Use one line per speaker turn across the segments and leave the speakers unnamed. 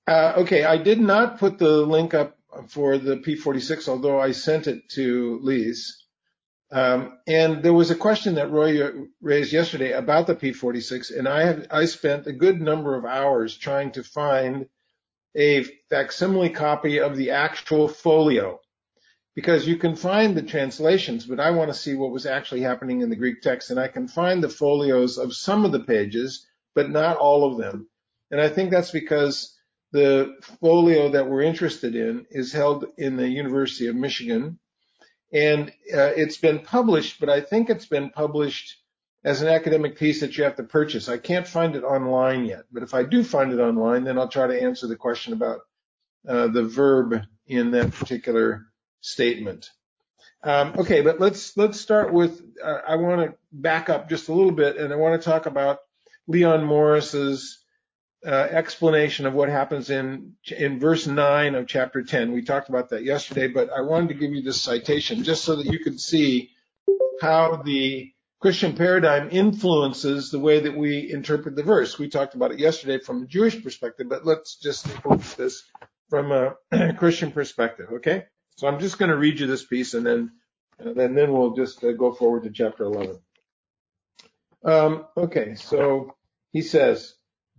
Okay, I did not put the link up for the P46, although I sent it to Lise. And there was a question that Roy raised yesterday about the P46, and I spent a good number of hours trying to find a facsimile copy of the actual folio, because you can find the translations, but I want to see what was actually happening in the Greek text, and I can find the folios of some of the pages, but not all of them. And I think that's because the folio that we're interested in is held in the University of Michigan, and it's been published, but I think it's been published as an academic piece that you have to purchase. I can't find it online yet, but if I do find it online, then I'll try to answer the question about the verb in that particular statement. Okay, but let's start with, I want to back up just a little bit, and I want to talk about Leon Morris's explanation of what happens in verse 9 of chapter 10. We talked about that yesterday, but I wanted to give you this citation just so that you could see how the Christian paradigm influences the way that we interpret the verse. We talked about it yesterday from a Jewish perspective, but let's just look at this from a Christian perspective, okay? So I'm just going to read you this piece, and then we'll just go forward to chapter 11. Okay, so he says,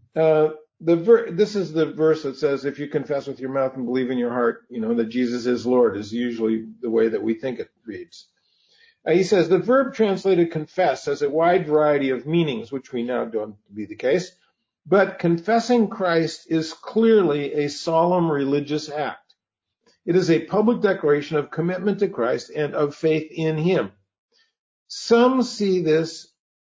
this is the verse that says, if you confess with your mouth and believe in your heart, that Jesus is Lord, is usually the way that we think it reads. He says, the verb translated confess has a wide variety of meanings, which we now know to be the case, but confessing Christ is clearly a solemn religious act. It is a public declaration of commitment to Christ and of faith in him. Some see in this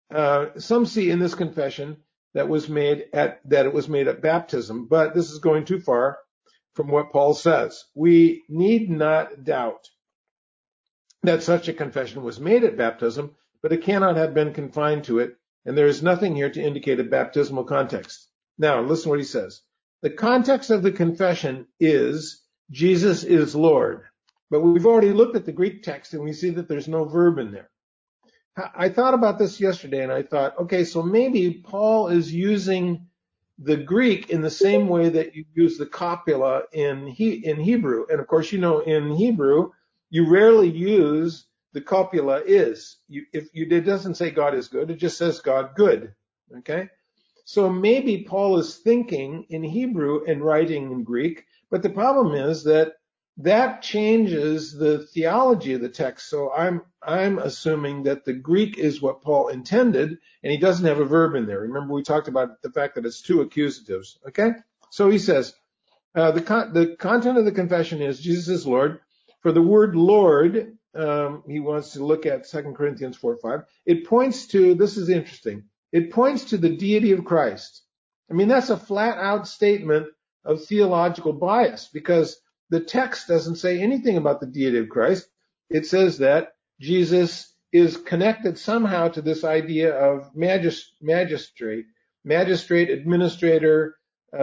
confession that it was made at baptism, but this is going too far from what Paul says. We need not doubt that such a confession was made at baptism, but it cannot have been confined to it, and there is nothing here to indicate a baptismal context. Now, listen to what he says. The context of the confession is Jesus is Lord, but we've already looked at the Greek text, and we see that there's no verb in there. I thought about this yesterday, and I thought, okay, so maybe Paul is using the Greek in the same way that you use the copula in Hebrew. And of course, in Hebrew, you rarely use the copula is. It doesn't say God is good, it just says God good. Okay? So maybe Paul is thinking in Hebrew and writing in Greek, but the problem is that changes the theology of the text. So I'm assuming that the Greek is what Paul intended, and he doesn't have a verb in there. Remember, we talked about the fact that it's two accusatives. Okay? So he says, the content of the confession is Jesus is Lord. For the word Lord, he wants to look at 2 Corinthians 4:5. It points to, this is interesting, it points to the deity of Christ. I mean, that's a flat out statement of theological bias, because the text doesn't say anything about the deity of Christ. It says that Jesus is connected somehow to this idea of magistrate, administrator,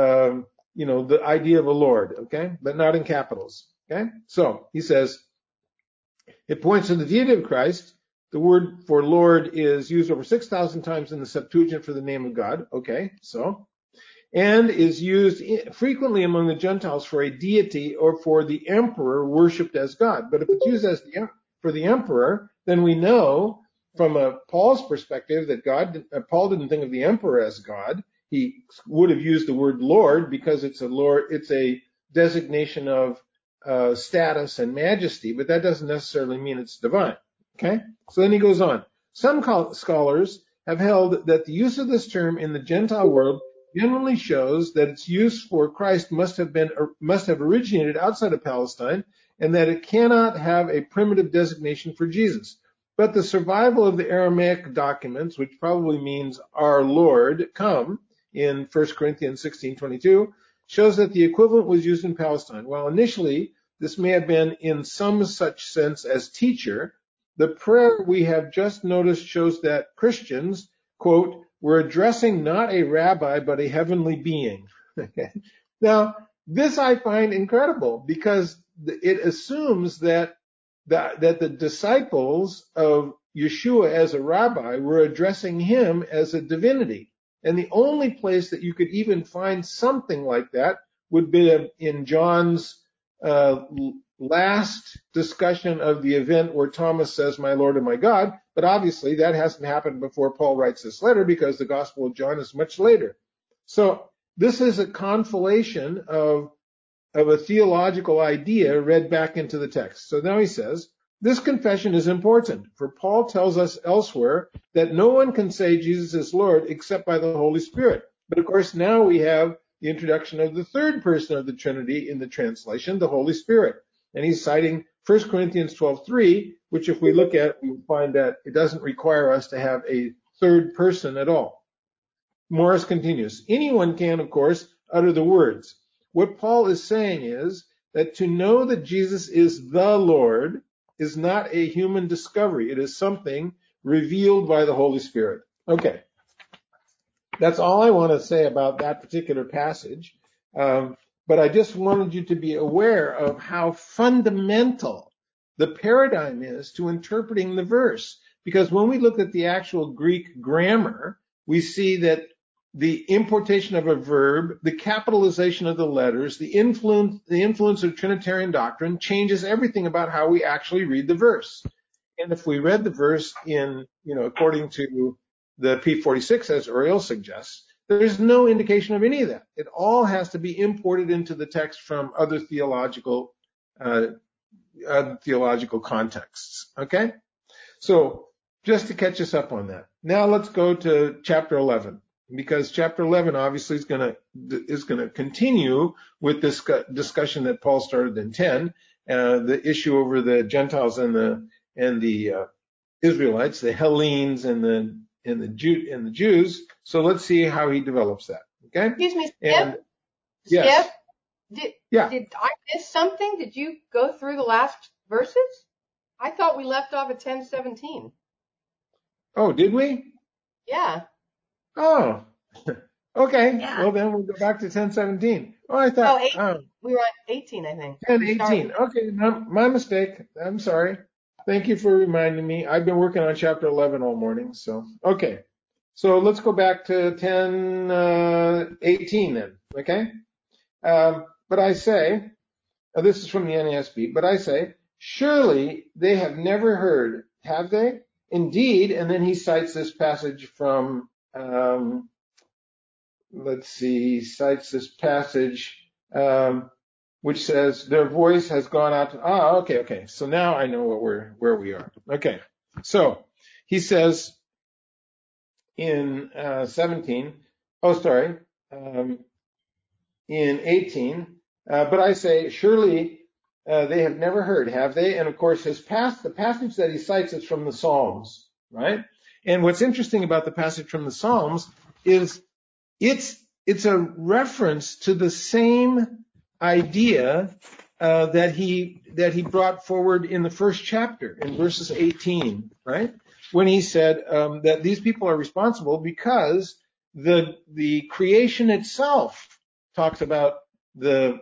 the idea of a Lord, okay? But not in capitals, okay? So he says, it points to the deity of Christ. The word for Lord is used over 6,000 times in the Septuagint for the name of God, okay? So, and is used frequently among the Gentiles for a deity or for the emperor worshipped as God. But if it's used as for the emperor, then we know from Paul's perspective that Paul didn't think of the emperor as God. He would have used the word Lord because it's a designation of status and majesty, but that doesn't necessarily mean it's divine. Okay? So then he goes on. Some scholars have held that the use of this term in the Gentile world generally shows that its use for Christ must have originated outside of Palestine, and that it cannot have a primitive designation for Jesus. But the survival of the Aramaic documents, which probably means our Lord come in 1 Corinthians 16:22, shows that the equivalent was used in Palestine. While initially this may have been in some such sense as teacher, the prayer we have just noticed shows that Christians, quote, we're addressing not a rabbi, but a heavenly being. Now, this I find incredible, because it assumes that the disciples of Yeshua as a rabbi were addressing him as a divinity. And the only place that you could even find something like that would be in John's last discussion of the event where Thomas says, "My Lord and my God," but obviously that hasn't happened before Paul writes this letter because the Gospel of John is much later. So this is a conflation of a theological idea read back into the text. So now he says, this confession is important, for Paul tells us elsewhere that no one can say Jesus is Lord except by the Holy Spirit. But of course, now we have the introduction of the third person of the Trinity in the translation, the Holy Spirit. And he's citing 1 Corinthians 12:3, which if we look at, we find that it doesn't require us to have a third person at all. Morris continues, anyone can, of course, utter the words. What Paul is saying is that to know that Jesus is the Lord is not a human discovery. It is something revealed by the Holy Spirit. Okay. That's all I want to say about that particular passage. But I just wanted you to be aware of how fundamental the paradigm is to interpreting the verse. Because when we look at the actual Greek grammar, we see that the importation of a verb, the capitalization of the letters, the influence of Trinitarian doctrine changes everything about how we actually read the verse. And if we read the verse in, according to the P46, as Uriel suggests, there's no indication of any of that. It all has to be imported into the text from other theological contexts. Okay? So just to catch us up on that. Now let's go to chapter 11, because chapter 11 obviously is going to continue with this discussion that Paul started in 10, the issue over the Gentiles and the Israelites, the Hellenes and the Jews. So let's see how he develops that. Okay?
Excuse me, Skip.
And yes.
Skip,
Yeah.
did I miss something? Did you go through the last verses? I thought we left off at 10:17.
Oh, did we?
Yeah.
Oh. Okay.
Yeah.
Well, then we'll go back to 10:17. Oh, I thought
we were at 18, I think.
10:18. Okay, my mistake. I'm sorry. Thank you for reminding me. I've been working on chapter 11 all morning. So, okay. So let's go back to 10:18 then. Okay. But I say, this is from the NASB, but I say, surely they have never heard, have they? Indeed, and then he cites this passage from, cites this passage, which says their voice has gone out to, okay. So now I know where we are. Okay. So he says in 17, in 18, but I say, surely they have never heard, have they? And of course, the passage that he cites is from the Psalms, right? And what's interesting about the passage from the Psalms is it's a reference to the same idea that he brought forward in the first chapter, in verses 18, right? When he said that these people are responsible because the creation itself talks about the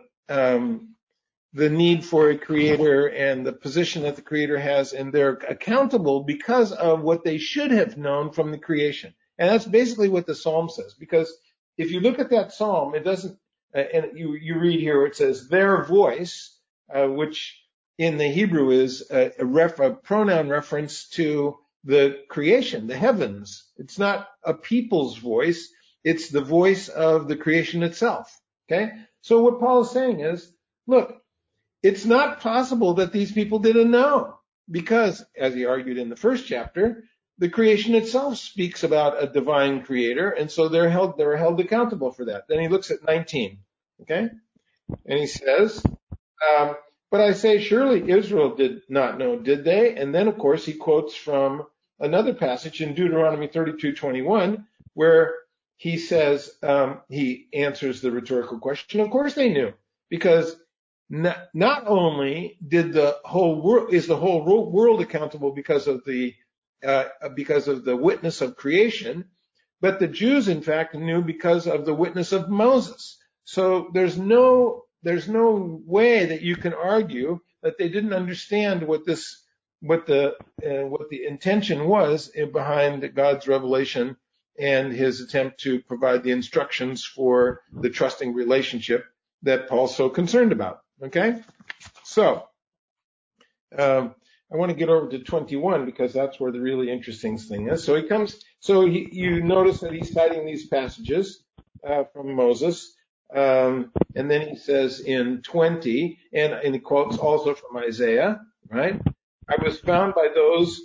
need for a creator and the position that the creator has, and they're accountable because of what they should have known from the creation. And that's basically what the psalm says, because if you look at that psalm, it doesn't, and you read here where it says their voice, which in the Hebrew is a pronoun reference to the creation, the heavens. It's not a people's voice. It's the voice of the creation itself. Okay. So what Paul is saying is, look, it's not possible that these people didn't know, because as he argued in the first chapter, the creation itself speaks about a divine creator, and so they're held accountable for that. Then he looks at 19, okay? And he says, but I say, surely Israel did not know, did they? And then, of course, he quotes from another passage in Deuteronomy 32:21, where he says, he answers the rhetorical question. Of course they knew, because not only is the whole world accountable because of the witness of creation, but the Jews, in fact, knew because of the witness of Moses. So there's no way that you can argue that they didn't understand what the intention was behind God's revelation and his attempt to provide the instructions for the trusting relationship that Paul's so concerned about. Okay? So, I want to get over to 21 because that's where the really interesting thing is. So you notice that he's citing these passages from Moses, and then he says in 20, and he quotes also from Isaiah, right? I was found by those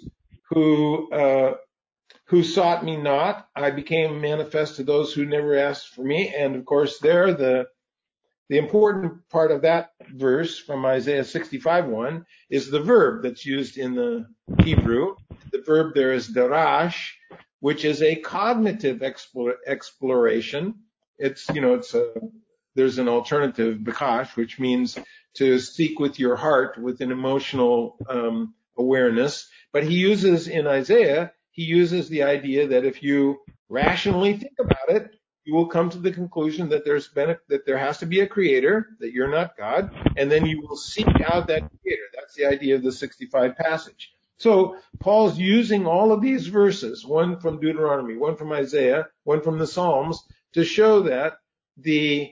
who sought me not. I became manifest to those who never asked for me. And of course, there the important part of that verse from Isaiah 65:1 is the verb that's used in the Hebrew. The verb there is darash, which is a cognitive exploration. There's an alternative, bakash, which means to seek with your heart, with an emotional awareness. But in Isaiah, he uses the idea that if you rationally think about it, you will come to the conclusion that that there has to be a creator, that you're not God, and then you will seek out that creator. That's the idea of the 65 passage. So Paul's using all of these verses, one from Deuteronomy, one from Isaiah, one from the Psalms, to show that the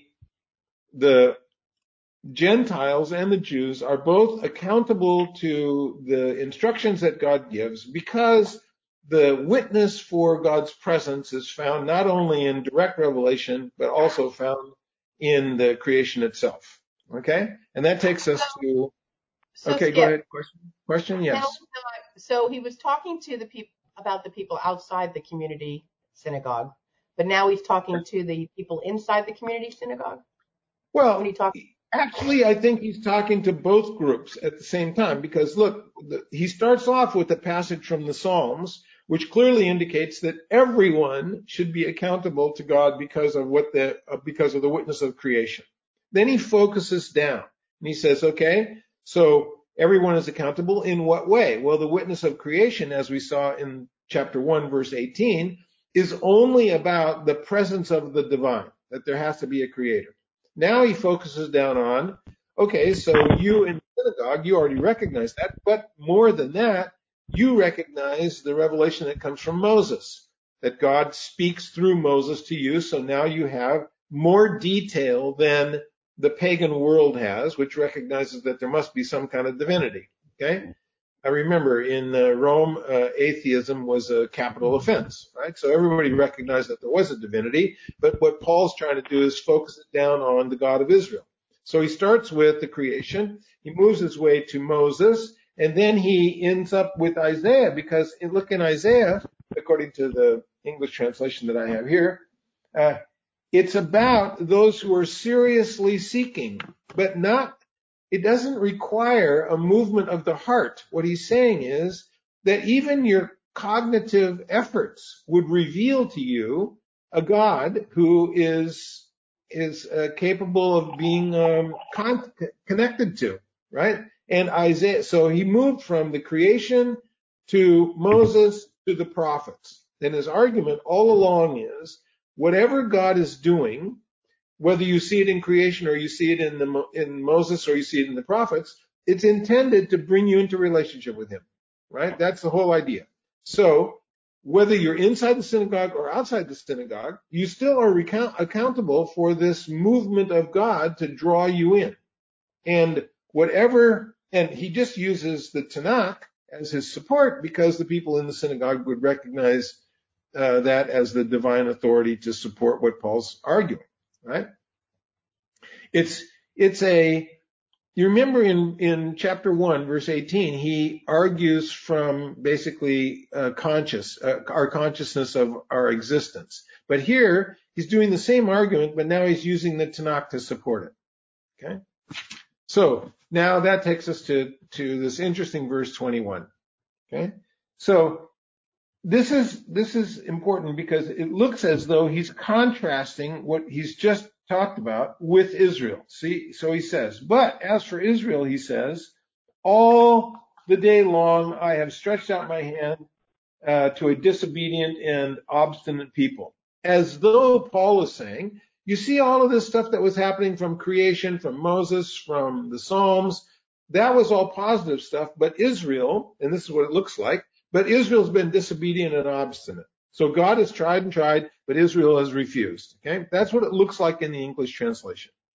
Gentiles and the Jews are both accountable to the instructions that God gives, because the witness for God's presence is found not only in direct revelation, but also found in the creation itself. Okay? And that takes us to... Okay, go ahead. Question? Yes.
So he was talking to the people about the people outside the community synagogue, but now he's talking to the people inside the community synagogue?
Well, actually, I think he's talking to both groups at the same time, because look, he starts off with a passage from the Psalms, which clearly indicates that everyone should be accountable to God because of the witness of creation. Then he focuses down and he says, okay, so everyone is accountable in what way? Well, the witness of creation, as we saw in chapter 1, verse 18, is only about the presence of the divine, that there has to be a creator. Now he focuses down on, okay, so you in the synagogue, you already recognize that, but more than that, you recognize the revelation that comes from Moses, that God speaks through Moses to you, so now you have more detail than the pagan world has, which recognizes that there must be some kind of divinity, okay? I remember in Rome, atheism was a capital offense, right? So everybody recognized that there was a divinity, but what Paul's trying to do is focus it down on the God of Israel. So he starts with the creation, he moves his way to Moses, and then he ends up with Isaiah, because look in Isaiah, according to the English translation that I have here, it's about those who are seriously seeking, but it doesn't require a movement of the heart. What he's saying is that even your cognitive efforts would reveal to you a God who is capable of being connected to, right? And Isaiah, so he moved from the creation to Moses to the prophets. And his argument all along is whatever God is doing, whether you see it in creation or you see it in Moses or you see it in the prophets, it's intended to bring you into relationship with him, right? That's the whole idea. So whether you're inside the synagogue or outside the synagogue, you still are accountable for this movement of God to draw you in. And he just uses the Tanakh as his support because the people in the synagogue would recognize that as the divine authority to support what Paul's arguing, right? You remember in chapter 1, verse 18, he argues from basically our consciousness of our existence. But here, he's doing the same argument, but now he's using the Tanakh to support it. Okay? So now that takes us to this interesting verse 21. Okay? So this is important because it looks as though he's contrasting what he's just talked about with Israel. See, so he says, but as for Israel, he says, all the day long I have stretched out my hand to a disobedient and obstinate people. As though Paul is saying, you see all of this stuff that was happening from creation, from Moses, from the Psalms, that was all positive stuff, but Israel, and this is what it looks like, but Israel's been disobedient and obstinate. So God has tried and tried, but Israel has refused. Okay, that's what it looks like in the English translation.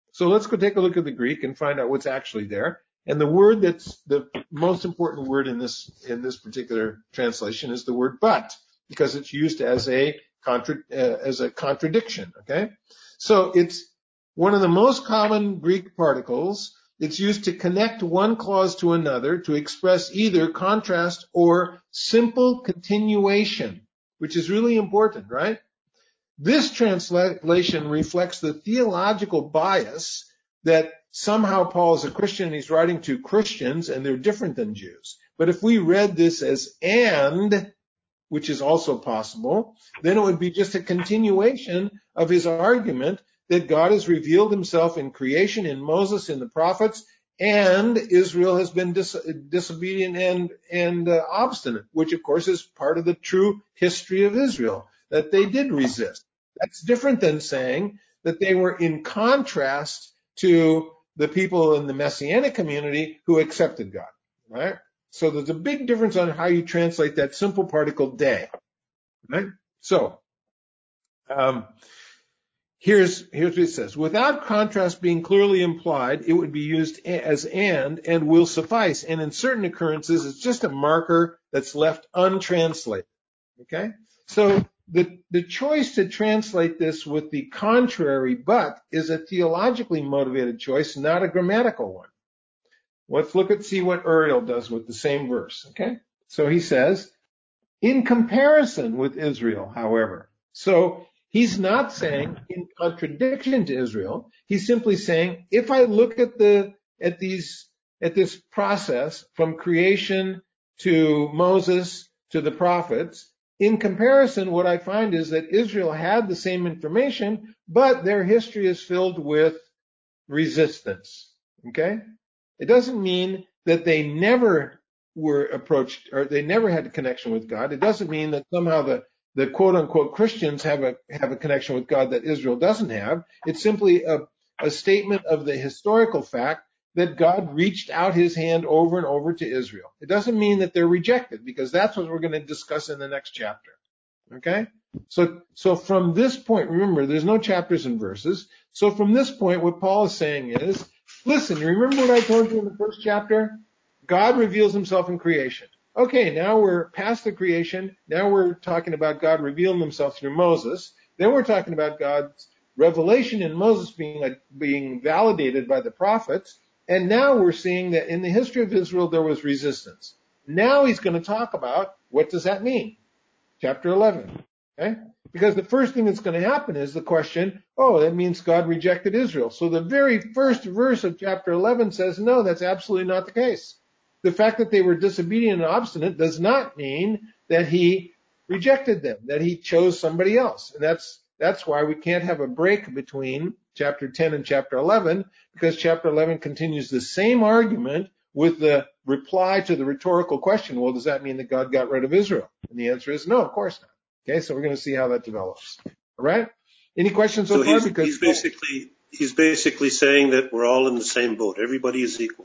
So let's go take a look at the Greek and find out what's actually there. And the word that's the most important word in this particular translation is the word but, because it's used as a contradiction. Okay, so it's one of the most common Greek particles. It's used to connect one clause to another to express either contrast or simple continuation, which is really important, right? This translation reflects the theological bias that somehow Paul is a Christian and he's writing to Christians and they're different than Jews. But if we read this as and, which is also possible, then it would be just a continuation of his argument that God has revealed himself in creation, in Moses, in the prophets, and Israel has been disobedient and obstinate, which of course is part of the true history of Israel, that they did resist. That's different than saying that they were in contrast to the people in the Messianic community who accepted God, right? So there's a big difference on how you translate that simple particle de, right? So here's what it says. Without contrast being clearly implied, it would be used as and will suffice. And in certain occurrences, it's just a marker that's left untranslated, okay? So the choice to translate this with the contrary but is a theologically motivated choice, not a grammatical one. Let's see what Uriel does with the same verse, okay? So he says, in comparison with Israel, however. So he's not saying in contradiction to Israel. He's simply saying, if I look at this process from creation to Moses to the prophets, in comparison, what I find is that Israel had the same information, but their history is filled with resistance. Okay? It doesn't mean that they never were approached or they never had a connection with God. It doesn't mean that somehow the quote unquote Christians have a connection with God that Israel doesn't have. It's simply a statement of the historical fact that God reached out his hand over and over to Israel. It doesn't mean that they're rejected, because that's what we're going to discuss in the next chapter. Okay? So from this point, remember, there's no chapters and verses. So from this point, what Paul is saying is, listen, you remember what I told you in the first chapter? God reveals himself in creation. Okay, now we're past the creation. Now we're talking about God revealing himself through Moses. Then we're talking about God's revelation in Moses being validated by the prophets. And now we're seeing that in the history of Israel, there was resistance. Now he's going to talk about what does that mean? Chapter 11. Okay? Because the first thing that's going to happen is the question, oh, that means God rejected Israel. So the very first verse of chapter 11 says, no, that's absolutely not the case. The fact that they were disobedient and obstinate does not mean that he rejected them, that he chose somebody else. And that's why we can't have a break between chapter 10 and chapter 11, because chapter 11 continues the same argument with the reply to the rhetorical question, well, does that mean that God got rid of Israel? And the answer is no, of course not. Okay, so we're going to see how that develops. All right? Any questions so far?
He's basically saying that we're all in the same boat. Everybody is equal.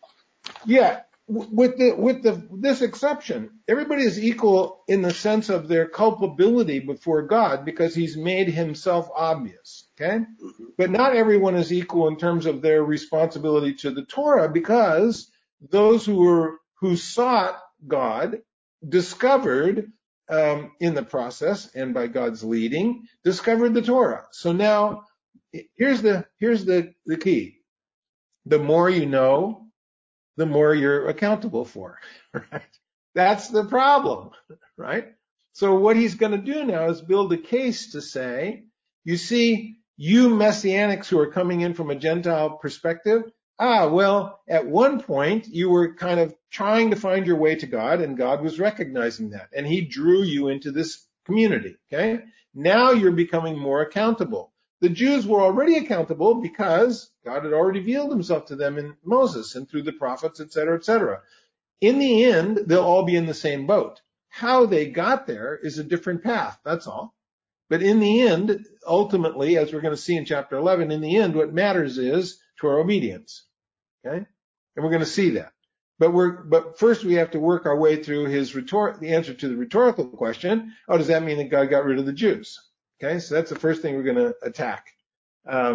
Yeah, with this exception, everybody is equal in the sense of their culpability before God, because he's made himself obvious. Okay?
Mm-hmm.
But not everyone is equal in terms of their responsibility to the Torah, because those who sought God discovered in the process and by God's leading, discovered the Torah. So now here's the key. The more you know, the more you're accountable for, right? That's the problem, right? So what he's going to do now is build a case to say, you see, you Messianics who are coming in from a Gentile perspective, well, at one point you were kind of trying to find your way to God, and God was recognizing that, and he drew you into this community, okay? Now you're becoming more accountable. The Jews were already accountable because God had already revealed himself to them in Moses and through the prophets, et cetera, et cetera. In the end, they'll all be in the same boat. How they got there is a different path, that's all. But in the end, ultimately, as we're going to see in chapter 11, in the end, what matters is Torah obedience. Okay? And we're going to see that. But first we have to work our way through the answer to the rhetorical question. Oh, does that mean that God got rid of the Jews? Okay, so that's the first thing we're going to attack.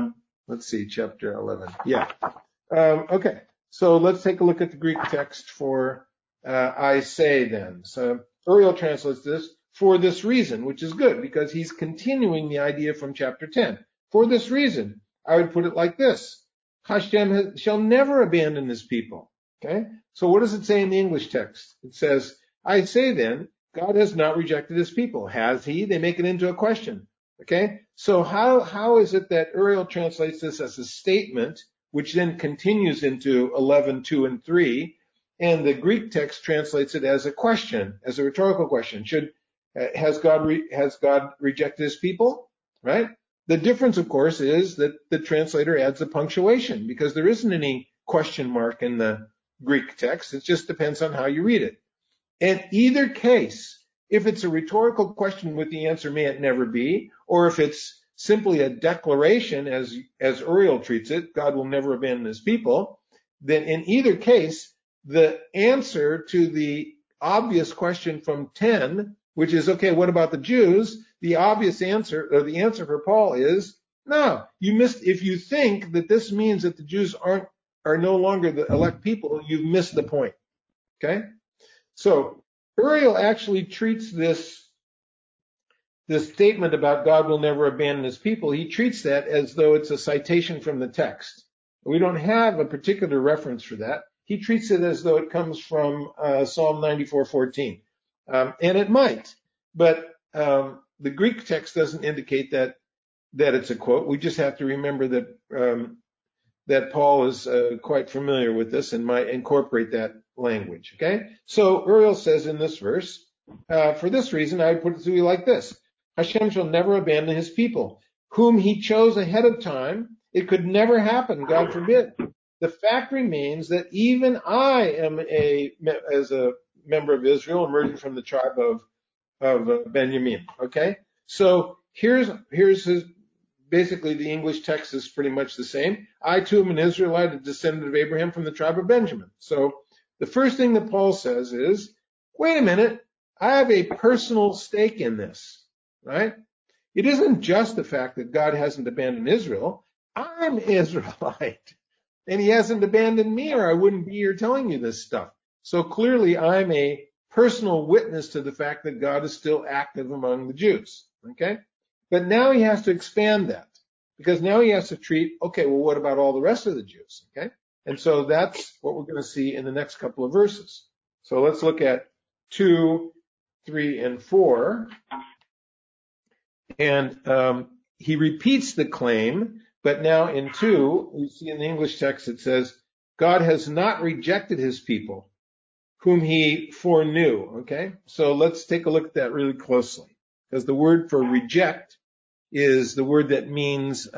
let's see, chapter 11. Yeah. Okay. So let's take a look at the Greek text for I say then. So Uriel translates this for this reason, which is good because he's continuing the idea from chapter 10. For this reason, I would put it like this. Hashem shall never abandon his people. Okay. So what does it say in the English text? It says, I say then, God has not rejected his people. Has he? They make it into a question. Okay. So how is it that Uriel translates this as a statement, which then continues into 11:2 and 3, and the Greek text translates it as a question, as a rhetorical question? Has God rejected his people? Right? The difference, of course, is that the translator adds a punctuation because there isn't any question mark in the Greek text. It just depends on how you read it. In either case, if it's a rhetorical question with the answer may it never be, or if it's simply a declaration as Uriel treats it, God will never abandon his people, then in either case, the answer to the obvious question from 10, which is, okay, what about the Jews? The obvious answer, or the answer for Paul is, no, you missed. If you think that this means that the Jews are no longer the elect people, you've missed the point. Okay? So Uriel actually treats this statement about God will never abandon his people, he treats that as though it's a citation from the text. We don't have a particular reference for that. He treats it as though it comes from Psalm 94:14. And it might, but the Greek text doesn't indicate that it's a quote. We just have to remember that Paul is quite familiar with this and might incorporate that language. Okay? So Uriel says in this verse, for this reason, I would put it to you like this. Hashem shall never abandon his people, whom he chose ahead of time. It could never happen, God forbid. The fact remains that even I am as a member of Israel, emerging from the tribe of Benjamin. Okay? So here's his, basically the English text is pretty much the same. I too am an Israelite, a descendant of Abraham from the tribe of Benjamin. So the first thing that Paul says is, wait a minute, I have a personal stake in this, right? It isn't just the fact that God hasn't abandoned Israel. I'm Israelite, and he hasn't abandoned me, or I wouldn't be here telling you this stuff. So clearly I'm a personal witness to the fact that God is still active among the Jews, okay? But now he has to expand that, because now he has to treat, okay, well, what about all the rest of the Jews, okay? And so that's what we're going to see in the next couple of verses. So let's look at 2, 3, and 4. And he repeats the claim, but now in 2, we see in the English text it says, God has not rejected his people, whom he foreknew, okay? So let's take a look at that really closely, because the word for reject is the word that means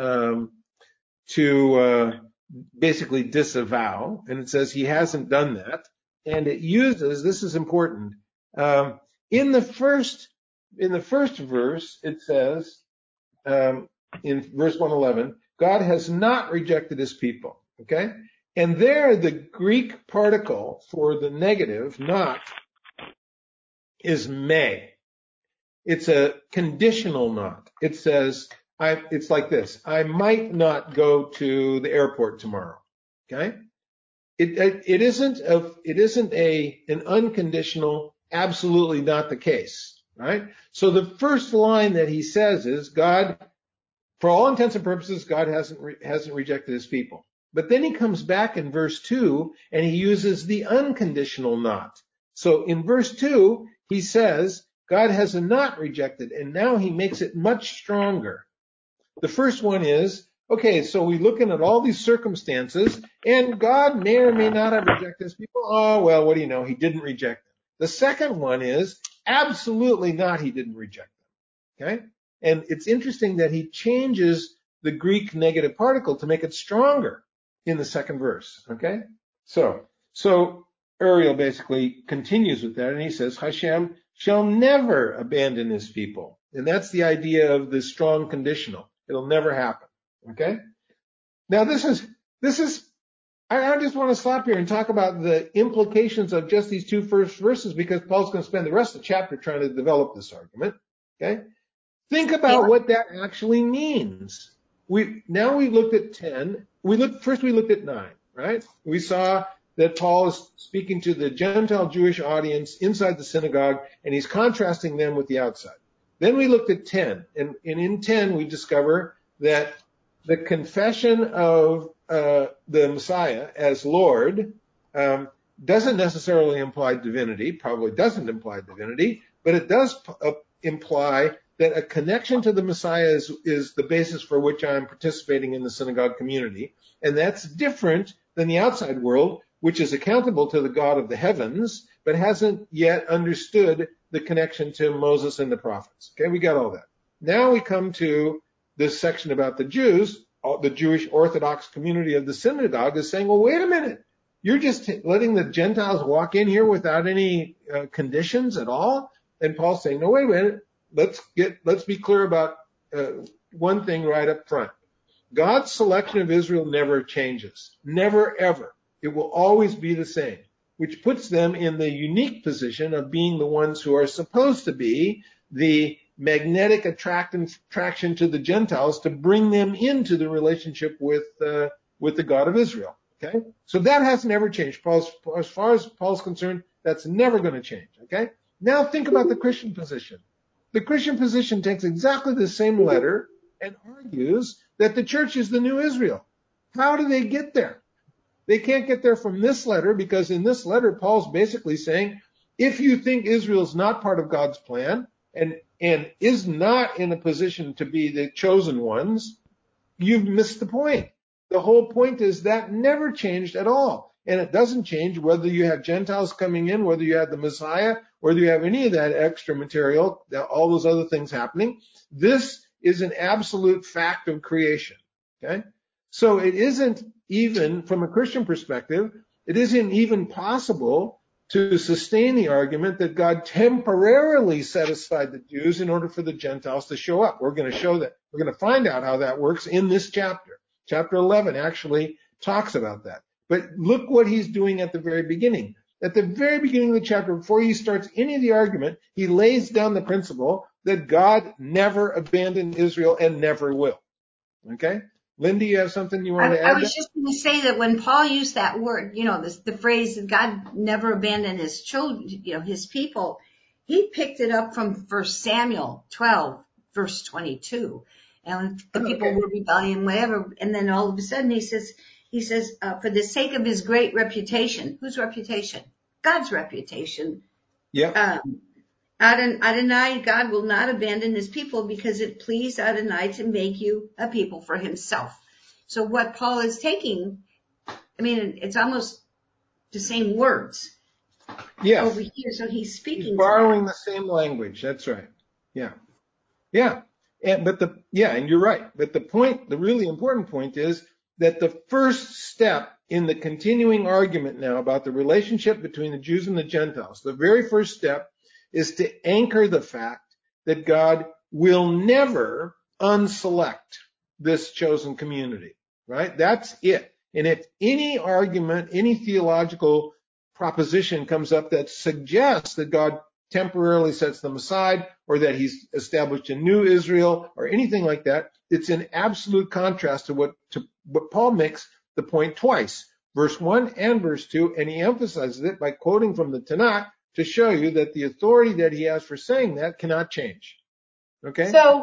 to basically disavow, and it says he hasn't done that, and it uses, this is important, in the first verse it says, in verse 111, God has not rejected his people, okay? And there the Greek particle for the negative, not, is may. It's a conditional not. It says, it's like this, I might not go to the airport tomorrow, okay? It isn't an unconditional, absolutely not the case, right? So the first line that he says is, God, for all intents and purposes, God hasn't rejected his people. But then he comes back in verse 2 and he uses the unconditional not. So in verse 2, he says, God has not rejected, and now he makes it much stronger. The first one is, okay, so we're looking at all these circumstances, and God may or may not have rejected his people. Oh, well, what do you know? He didn't reject them. The second one is, absolutely not, he didn't reject them. Okay? And it's interesting that he changes the Greek negative particle to make it stronger in the second verse. Okay? So Uriel basically continues with that, and he says, Hashem shall never abandon his people. And that's the idea of the strong conditional. It'll never happen. Okay? Now this is, I just want to stop here and talk about the implications of just these two first verses, because Paul's going to spend the rest of the chapter trying to develop this argument. Okay? Think about what that actually means. we looked at 10. We looked at 9, right? We saw that Paul is speaking to the Gentile Jewish audience inside the synagogue, and he's contrasting them with the outside. Then we looked at 10, and in 10 we discover that the confession of the Messiah as Lord doesn't necessarily imply divinity, probably doesn't imply divinity, but it does imply that a connection to the Messiah is the basis for which I'm participating in the synagogue community. And that's different than the outside world, which is accountable to the God of the heavens, but hasn't yet understood the connection to Moses and the prophets. Okay, we got all that. Now we come to this section about the Jews. The Jewish Orthodox community of the synagogue is saying, well, wait a minute. You're just letting the Gentiles walk in here without any conditions at all? And Paul's saying, no, wait a minute. Let's be clear about one thing right up front. God's selection of Israel never changes. Never, ever. It will always be the same, which puts them in the unique position of being the ones who are supposed to be the magnetic attraction to the Gentiles to bring them into the relationship with the God of Israel. Okay? So that has never changed. As far as Paul's concerned, that's never going to change. Okay? Now think about the Christian position. The Christian position takes exactly the same letter and argues that the church is the new Israel. How do they get there? They can't get there from this letter, because in this letter, Paul's basically saying, if you think Israel's not part of God's plan and is not in a position to be the chosen ones, you've missed the point. The whole point is that never changed at all. And it doesn't change whether you have Gentiles coming in, whether you have the Messiah, whether you have any of that extra material, all those other things happening. This is an absolute fact of creation. Okay? So it isn't even, from a Christian perspective, it isn't even possible to sustain the argument that God temporarily set aside the Jews in order for the Gentiles to show up. We're going to show that. We're going to find out how that works in this chapter. Chapter 11 actually talks about that. But look what he's doing at the very beginning. At the very beginning of the chapter, before he starts any of the argument, he lays down the principle that God never abandoned Israel and never will. Okay? Lindy, you have something you want to add?
I was just going to say that when Paul used that word, the phrase that God never abandoned his children, his people, he picked it up from 1 Samuel 12, verse 22. And the people were rebelling, whatever. And then all of a sudden he says, for the sake of his great reputation. Whose reputation? God's reputation.
Yeah.
Adonai, God will not abandon his people because it pleased Adonai to make you a people for himself. So what Paul is taking, it's almost the same words.
Yes.
Over here. So he's speaking.
He's borrowing the same language. That's right. Yeah. Yeah. And you're right. But the really important point is that the first step in the continuing argument now about the relationship between the Jews and the Gentiles, the very first step is to anchor the fact that God will never unselect this chosen community, right? That's it. And if any argument, any theological proposition comes up that suggests that God temporarily sets them aside or that he's established a new Israel or anything like that, it's in absolute contrast to what Paul makes the point twice, verse 1 and verse 2, and he emphasizes it by quoting from the Tanakh to show you that the authority that he has for saying that cannot change. Okay?
So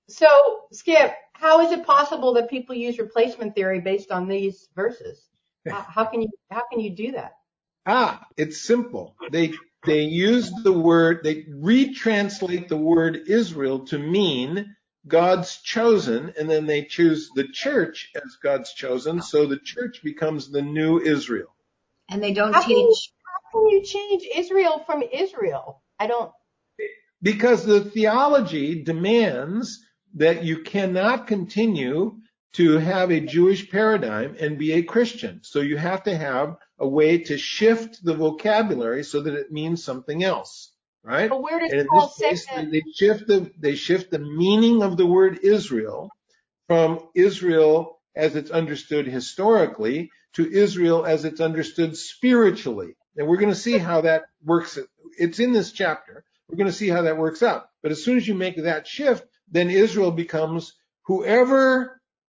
Skip, how is it possible that people use replacement theory based on these verses? How can you do that?
It's simple. They use the word, they retranslate the word Israel to mean God's chosen, and then they choose the church as God's chosen, so the church becomes the new Israel.
And they don't
teach. How can you change Israel from Israel?
Because the theology demands that you cannot continue to have a Jewish paradigm and be a Christian. So you have to have a way to shift the vocabulary so that it means something else, right?
But where does
and in
Paul
this
say
case,
that?
they shift the meaning of the word Israel from Israel as it's understood historically to Israel as it's understood spiritually. And we're going to see how that works. It's in this chapter. We're going to see how that works out. But as soon as you make that shift, then Israel becomes whoever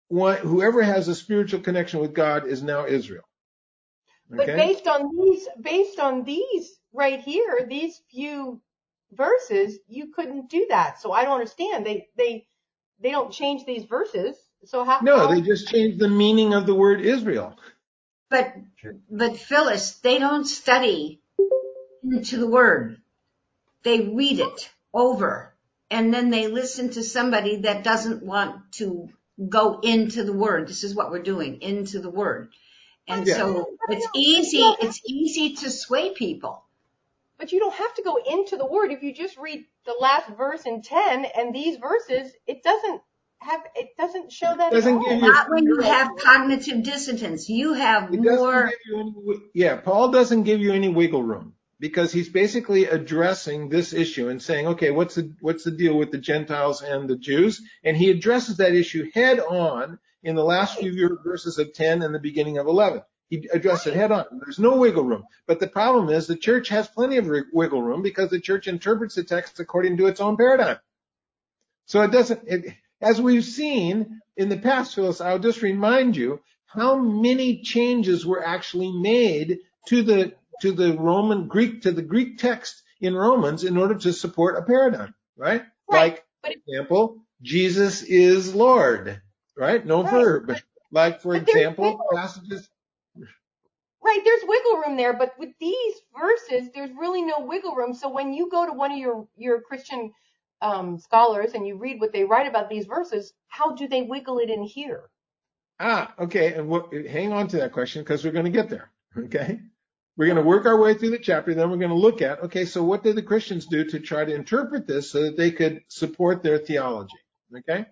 whoever has a spiritual connection with God is now Israel.
Okay? But based on these right here, these few verses, you couldn't do that. So I don't understand. They don't change these verses. So how?
They just changed the meaning of the word Israel.
But Phyllis, they don't study into the word. They read it over, and then they listen to somebody that doesn't want to go into the word. This is what we're doing, into the word. And so it's easy to sway people.
But you don't have to go into the word. If you just read the last verse in 10 and these verses, it doesn't show that at all.
Not when you have cognitive dissonance. You have more.
Paul doesn't give you any wiggle room, because he's basically addressing this issue and saying, okay, what's the deal with the Gentiles and the Jews? And he addresses that issue head on in the last few verses of 10 and the beginning of 11. He addressed it head on. There's no wiggle room. But the problem is the church has plenty of wiggle room, because the church interprets the text according to its own paradigm. So as we've seen in the past, Phyllis, I'll just remind you how many changes were actually made to the Greek text in Romans in order to support a paradigm, right? Like, for example, Jesus is Lord, right? No verb. Like, for example, passages.
Right, there's wiggle room there, but with these verses, there's really no wiggle room. So when you go to one of your Christian scholars and you read what they write about these verses, how do they wiggle it in here?
Okay, and hang on to that question, because we're going to get there, okay? We're going to work our way through the chapter, then we're going to look at, okay, so what did the Christians do to try to interpret this so that they could support their theology, okay?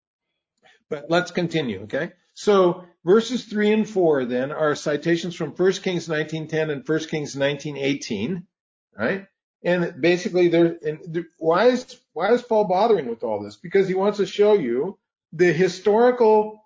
But let's continue, okay? So verses 3 and 4 then are citations from 1 Kings 19:10 and 1 Kings 19:18, right? And basically, why is Paul bothering with all this? Because he wants to show you the historical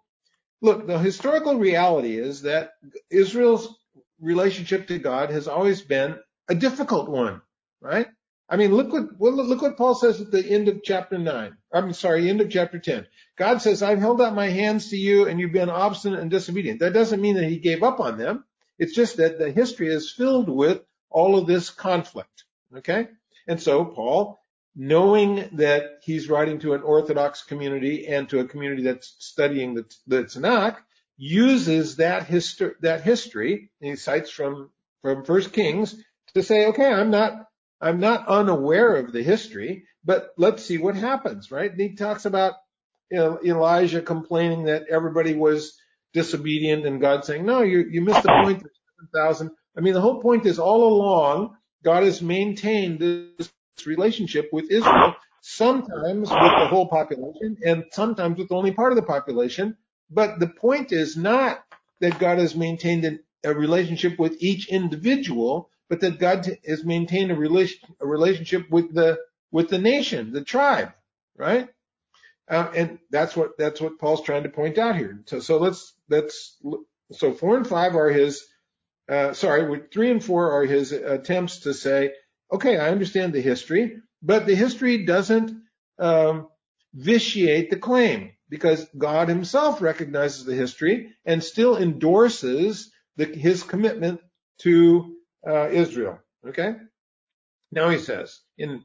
reality is that Israel's relationship to God has always been a difficult one, right? I mean, look what Paul says at the end of chapter 9. End of chapter 10. God says, I've held out my hands to you and you've been obstinate and disobedient. That doesn't mean that he gave up on them. It's just that the history is filled with all of this conflict, okay? And so Paul, knowing that he's writing to an Orthodox community and to a community that's studying the Tanakh, uses that history, and he cites from 1 Kings to say, okay, I'm not unaware of the history, but let's see what happens, right? And he talks about Elijah complaining that everybody was disobedient and God saying, no, you missed the point. There's 7,000. I mean, the whole point is all along, God has maintained this relationship with Israel, sometimes with the whole population and sometimes with only part of the population. But the point is not that God has maintained a relationship with each individual, but that God has maintained a relationship with the nation, the tribe, right? And that's what Paul's trying to point out here. So 4 and 5 are his. 3 and 4 are his attempts to say, okay, I understand the history, but the history doesn't vitiate the claim, because God himself recognizes the history and still endorses his commitment to Israel. Okay. Now he says in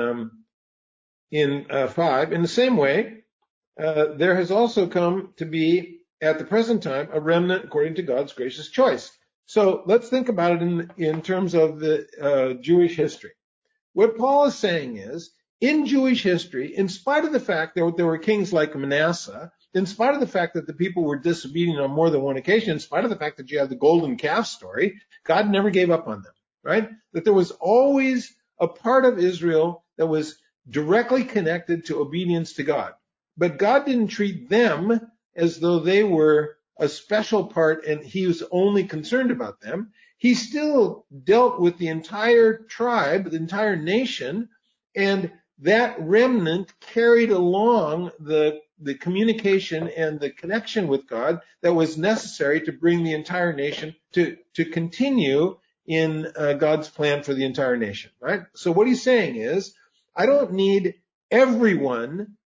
5, in the same way, there has also come to be at the present time a remnant according to God's gracious choice. So let's think about it in terms of the Jewish history. What Paul is saying is, in Jewish history, in spite of the fact that there were kings like Manasseh, in spite of the fact that the people were disobedient on more than one occasion, in spite of the fact that you have the golden calf story, God never gave up on them, right? That there was always a part of Israel that was directly connected to obedience to God. But God didn't treat them as though they were a special part and he was only concerned about them. He still dealt with the entire tribe, the entire nation, and that remnant carried along the communication and the connection with God that was necessary to bring the entire nation to continue in God's plan for the entire nation, right? So what he's saying is, I don't need everyone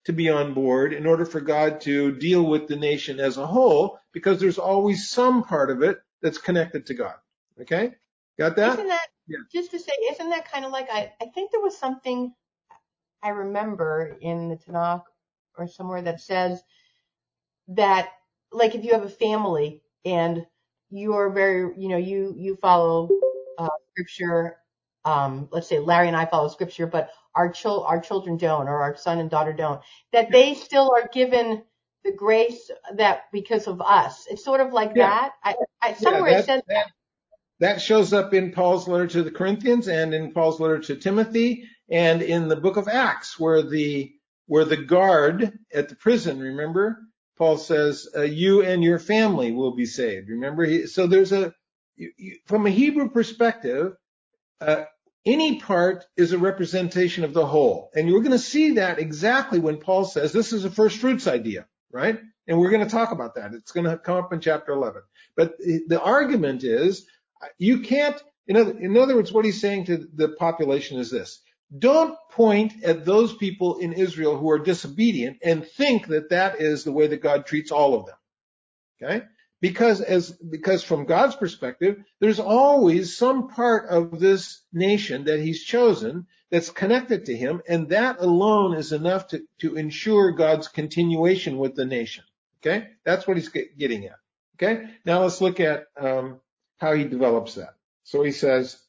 to be on board in order for God to deal with the nation as a whole, because there's always some part of it that's connected to God. Okay? Got that?
Isn't that,
Yeah.
just to say, isn't that kind of like, I think there was something I remember in the Tanakh or somewhere that says that, like, if you have a family and you're very, you follow scripture, let's say Larry and I follow scripture, but our children don't, or our son and daughter don't, that they still are given the grace that because of us. It's sort of like
Yeah.
that. Somewhere it says
that shows up in Paul's letter to the Corinthians and in Paul's letter to Timothy and in the book of Acts, where the guard at the prison, remember, Paul says, you and your family will be saved. Remember? So there's from a Hebrew perspective, any part is a representation of the whole. And you're going to see that exactly when Paul says this is a first fruits idea, right? And we're going to talk about that. It's going to come up in chapter 11. But the argument is you can't, in other words, what he's saying to the population is this. Don't point at those people in Israel who are disobedient and think that that is the way that God treats all of them. Okay? Because from God's perspective, there's always some part of this nation that he's chosen that's connected to him, and that alone is enough to ensure God's continuation with the nation. Okay? That's what he's getting at. Okay? Now let's look at how he develops that. So he says,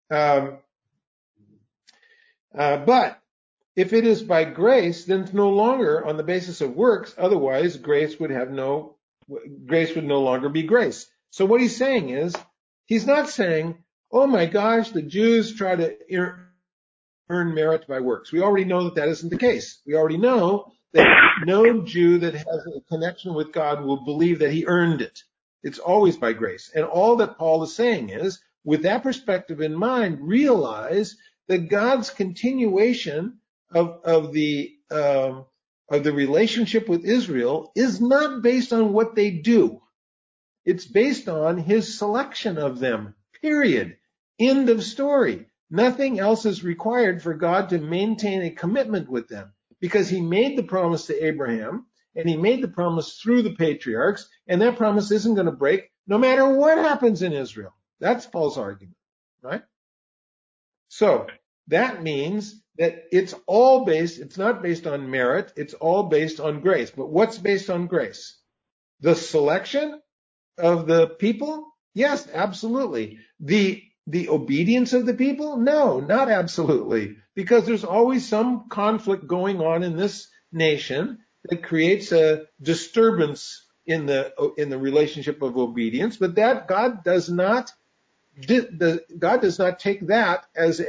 but if it is by grace, then it's no longer on the basis of works. Otherwise, grace would no longer be grace. So what he's saying is, he's not saying, oh my gosh, the Jews try to earn merit by works. We already know that isn't the case. We already know that no Jew that has a connection with God will believe that he earned it. It's always by grace. And all that Paul is saying is, with that perspective in mind, realize that God's continuation of the relationship with Israel is not based on what they do. It's based on his selection of them, period. End of story. Nothing else is required for God to maintain a commitment with them, because he made the promise to Abraham and he made the promise through the patriarchs, and that promise isn't going to break no matter what happens in Israel. That's Paul's argument, right? So that means that it's not based on merit, it's all based on grace. But what's based on grace? The selection of the people? Yes, absolutely. The obedience of the people? No, not absolutely. Because there's always some conflict going on in this nation that creates a disturbance in the relationship of obedience, but that God does not take that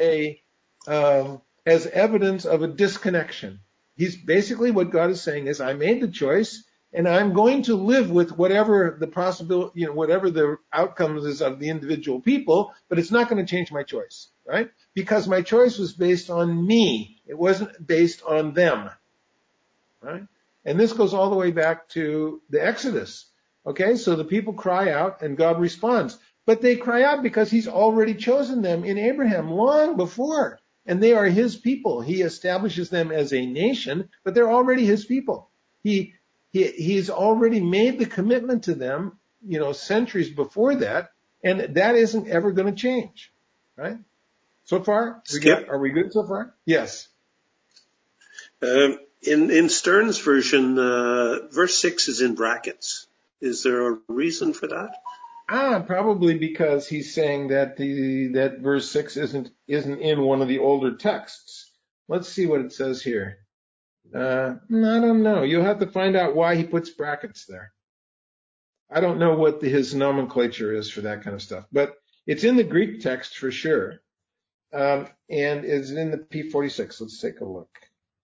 as evidence of a disconnection. He's basically, what God is saying is, I made the choice and I'm going to live with whatever the possibility, whatever the outcomes is of the individual people, but it's not going to change my choice, right? Because my choice was based on me. It wasn't based on them, right? And this goes all the way back to the Exodus. Okay, so the people cry out and God responds. But they cry out because he's already chosen them in Abraham long before. And they are his people. He establishes them as a nation, but they're already his people. He's already made the commitment to them, centuries before that, and that isn't ever going to change, right? So far, are we good so far? Yes.
In Stern's version, verse 6 is in brackets. Is there a reason for that?
Probably because he's saying that that verse 6 isn't in one of the older texts. Let's see what it says here. I don't know. You'll have to find out why he puts brackets there. I don't know what his nomenclature is for that kind of stuff, but it's in the Greek text for sure, and it's in the P46. Let's take a look.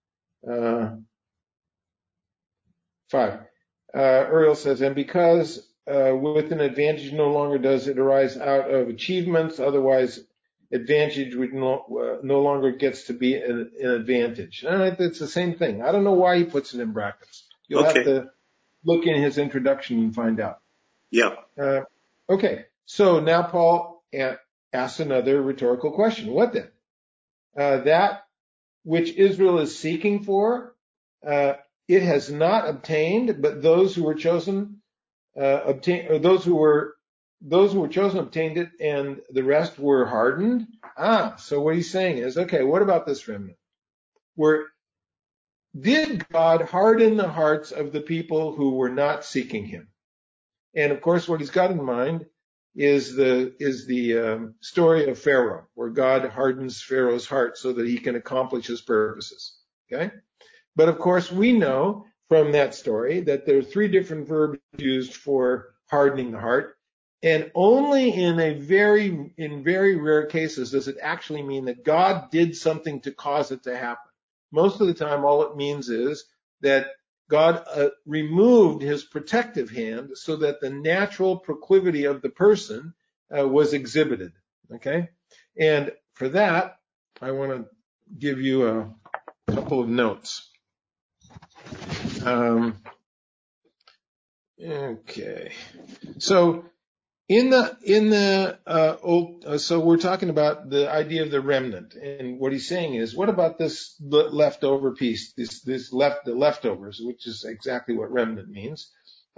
5. Uriel says, and because with an advantage no longer does it arise out of achievements, otherwise advantage would no longer gets to be an advantage. It's the same thing. I don't know why he puts it in brackets. You'll have to look in his introduction and find out.
Yeah.
Okay, so now Paul asks another rhetorical question. What then? That which Israel is seeking for it has not obtained, but those who were chosen obtained, or those who were chosen obtained it, and the rest were hardened. So what he's saying is, okay, what about this remnant? Did God harden the hearts of the people who were not seeking him? And of course, what he's got in mind is the story of Pharaoh, where God hardens Pharaoh's heart so that he can accomplish his purposes. Okay? But of course, we know from that story that there are 3 different verbs used for hardening the heart. And only in very rare cases does it actually mean that God did something to cause it to happen. Most of the time, all it means is that God removed his protective hand so that the natural proclivity of the person was exhibited. Okay? And for that, I want to give you a couple of notes. Okay. So so we're talking about the idea of the remnant, and what he's saying is, what about this leftover piece, the leftovers, which is exactly what remnant means.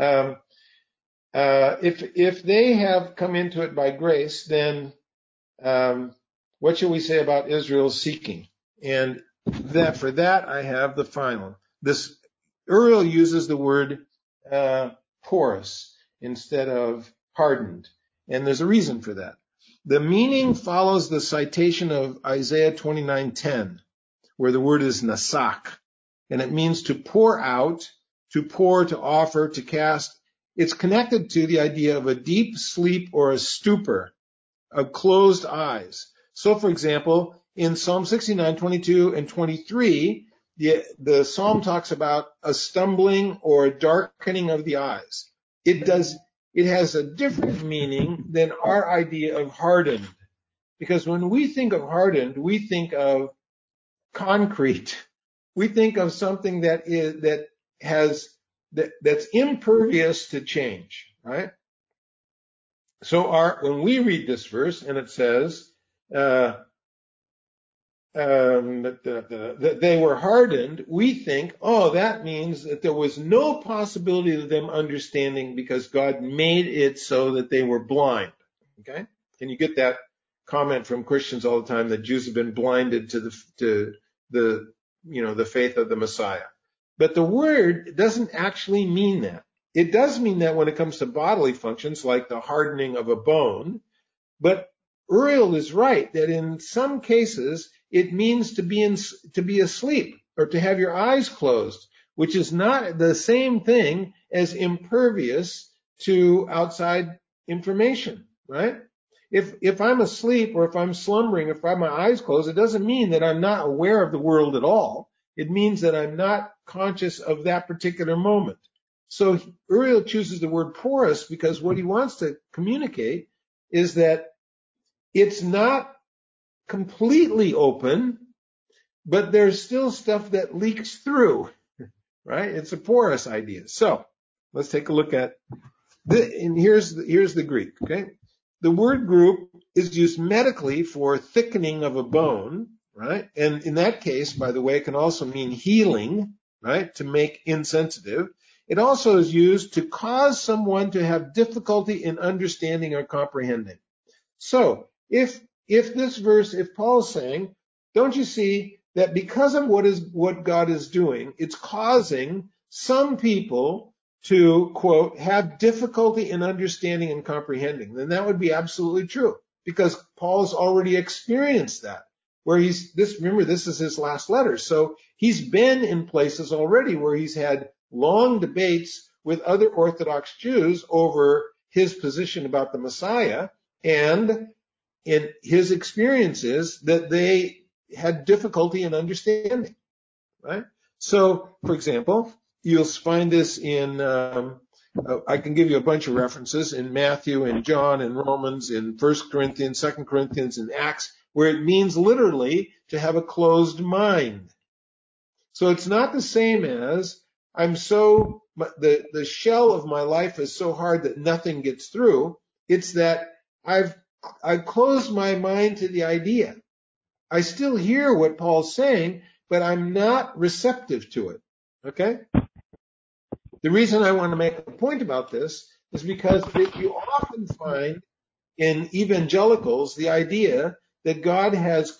If they have come into it by grace, then what shall we say about Israel's seeking? And for that I have the final. Uriel uses the word porous instead of hardened, and there's a reason for that. The meaning follows the citation of Isaiah 29:10, where the word is nasak, and it means to pour out, to pour, to offer, to cast. It's connected to the idea of a deep sleep or a stupor, of closed eyes. So, for example, in Psalm 69, 22, and 23, the psalm talks about a stumbling or a darkening of the eyes. It has a different meaning than our idea of hardened. Because when we think of hardened, we think of concrete. We think of something that's impervious to change, right? So when we read this verse and it says that they were hardened, we think, that means that there was no possibility of them understanding because God made it so that they were blind. Okay? And you get that comment from Christians all the time that Jews have been blinded to the faith of the Messiah. But the word doesn't actually mean that. It does mean that when it comes to bodily functions like the hardening of a bone, but Uriel is right that in some cases it means to be asleep or to have your eyes closed, which is not the same thing as impervious to outside information, right? If I'm asleep or if I'm slumbering, if I have my eyes closed, it doesn't mean that I'm not aware of the world at all. It means that I'm not conscious of that particular moment. So Uriel chooses the word porous because what he wants to communicate is that it's not completely open, but there's still stuff that leaks through, right? It's a porous idea. So let's take a look at and here's the Greek, okay? The word group is used medically for thickening of a bone, right? And in that case, by the way, it can also mean healing, right? To make insensitive. It also is used to cause someone to have difficulty in understanding or comprehending. So if Paul's saying, don't you see that because of what God is doing, it's causing some people to, quote, have difficulty in understanding and comprehending, then that would be absolutely true, because Paul's already experienced that, where remember, this is his last letter. So he's been in places already where he's had long debates with other Orthodox Jews over his position about the Messiah, and in his experiences that they had difficulty in understanding, right? So, for example, you'll find this in, I can give you a bunch of references in Matthew and John and Romans, in 1 Corinthians, 2 Corinthians, and Acts, where it means literally to have a closed mind. So it's not the same as the shell of my life is so hard that nothing gets through. It's that I've closed my mind to the idea. I still hear what Paul's saying, but I'm not receptive to it. Okay? The reason I want to make a point about this is because you often find in evangelicals the idea that God has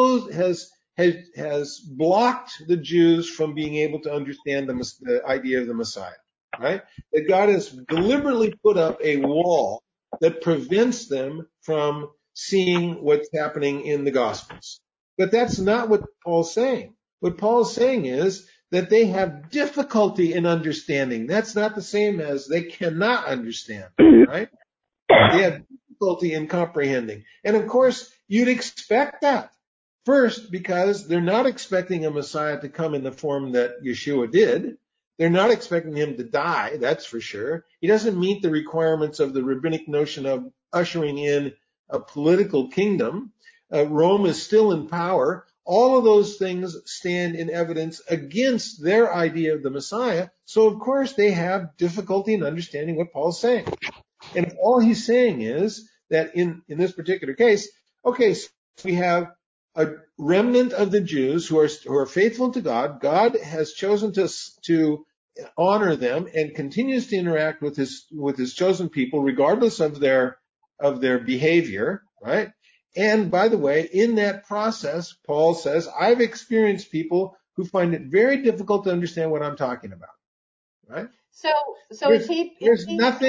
blocked the Jews from being able to understand the idea of the Messiah, right? That God has deliberately put up a wall that prevents them from seeing what's happening in the Gospels. But that's not what Paul's saying. What Paul's saying is that they have difficulty in understanding. That's not the same as they cannot understand, right? They have difficulty in comprehending. And of course, you'd expect that. First, because they're not expecting a Messiah to come in the form that Yeshua did. They're not expecting him to die, that's for sure. He doesn't meet the requirements of the rabbinic notion of ushering in a political kingdom. Rome is still in power. All of those things stand in evidence against their idea of the Messiah. So, of course, they have difficulty in understanding what Paul's saying. And all he's saying is that in this particular case, okay, so we have a remnant of the Jews who are faithful to God. God has chosen to honor them and continues to interact with his chosen people, regardless of their behavior, right? And by the way, in that process, Paul says, I've experienced people who find it very difficult to understand what I'm talking about, right?
So
There's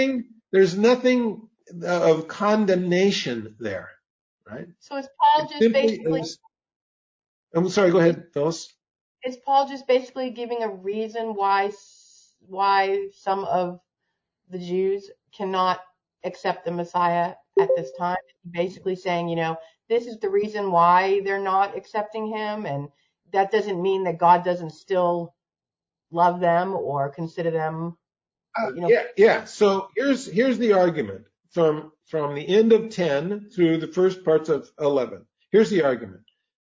nothing of condemnation there, right?
So is Paul
It
just
simply
basically
is. I'm sorry. Go ahead, Phyllis.
is Paul just basically giving a reason why some of the Jews cannot accept the Messiah at this time? Basically saying, this is the reason why they're not accepting him, and that doesn't mean that God doesn't still love them or consider them.
Yeah. So here's the argument from the end of 10 through the first parts of 11. Here's the argument.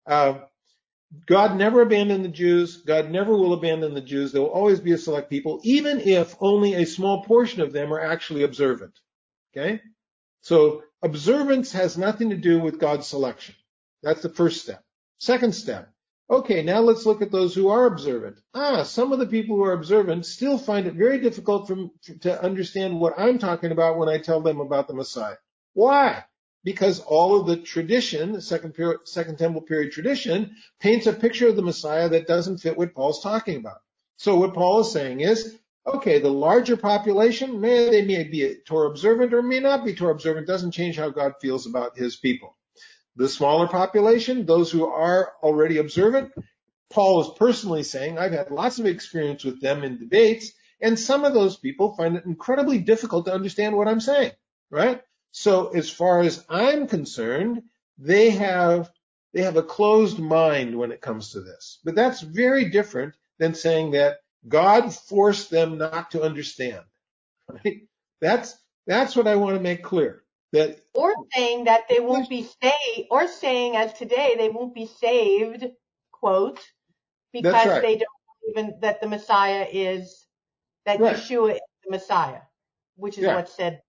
God never abandoned the Jews. God never will abandon the Jews. There will always be a select people, even if only a small portion of them are actually observant. Okay? So observance has nothing to do with God's selection. That's the first step. Second step. Okay, now let's look at those who are observant. Some of the people who are observant still find it very difficult to understand what I'm talking about when I tell them about the Messiah. Why? Because all of the tradition, the Second Temple period tradition, paints a picture of the Messiah that doesn't fit what Paul's talking about. So what Paul is saying is, okay, the larger population, they may be Torah observant or may not be Torah observant, doesn't change how God feels about his people. The smaller population, those who are already observant, Paul is personally saying, I've had lots of experience with them in debates, and some of those people find it incredibly difficult to understand what I'm saying, right? So as far as I'm concerned, they have a closed mind when it comes to this. But that's very different than saying that God forced them not to understand. Right? That's what I want to make clear.
Or saying that they won't be saved, or saying as today they won't be saved, quote, because they don't believe that the Messiah is, that Yeshua is the Messiah, which is what's said,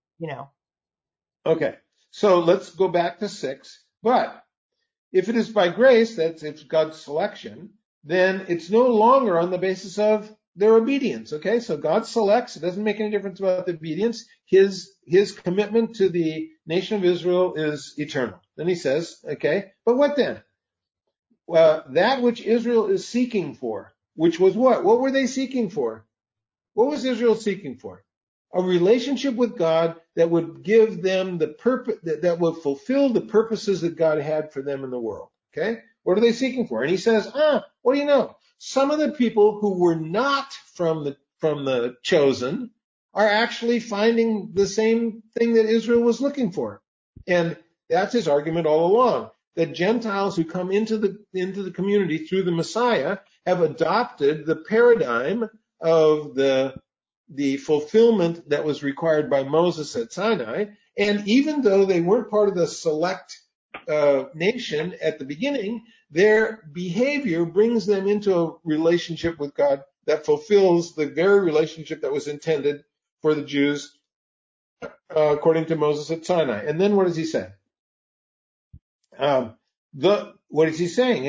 Okay, so let's go back to 6. But if it is by grace, that's it's God's selection, then it's no longer on the basis of their obedience. Okay, so God selects. It doesn't make any difference about the obedience. His commitment to the nation of Israel is eternal. Then he says, okay, but what then? Well, that which Israel is seeking for, which was what? What were they seeking for? What was Israel seeking for? A relationship with God that would give them the purpose, that would fulfill the purposes that God had for them in the world. Okay? What are they seeking for? And he says, what do you know? Some of the people who were not from the chosen are actually finding the same thing that Israel was looking for. And that's his argument all along, that Gentiles who come into the community through the Messiah have adopted the paradigm of the fulfillment that was required by Moses at Sinai. And even though they weren't part of the select nation at the beginning, their behavior brings them into a relationship with God that fulfills the very relationship that was intended for the Jews according to Moses at Sinai. And then what does he say? What is he saying is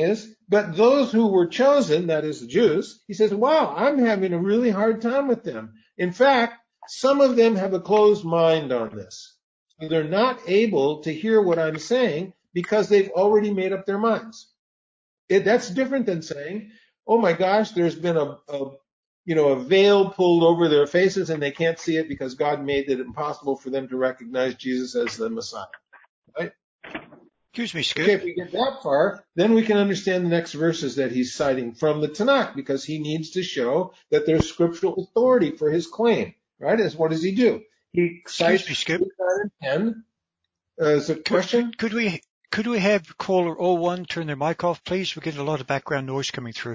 But those who were chosen, that is the Jews, he says, wow, I'm having a really hard time with them. In fact, some of them have a closed mind on this. So they're not able to hear what I'm saying because they've already made up their minds. That's different than saying, oh my gosh, there's been a veil pulled over their faces and they can't see it because God made it impossible for them to recognize Jesus as the Messiah. Right?
Excuse me, Skip.
Okay, if we get that far, then we can understand the next verses that he's citing from the Tanakh, because he needs to show that there's scriptural authority for his claim. Right? What does he do? He cites
Excuse me, Skip.
10. Is a question?
Could we have caller 01 turn their mic off, please? We're getting a lot of background noise coming through.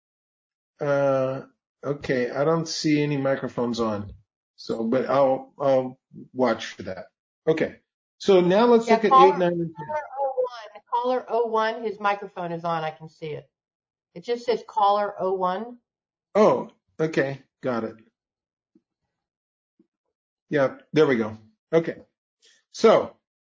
Okay, I don't see any microphones on, but I'll watch for that. Okay, so now let's look at 8, 9, and 10.
Caller 01, his microphone is on. I can see it. It just says caller 01.
Oh, okay, got it. Yeah, there we go. Okay, so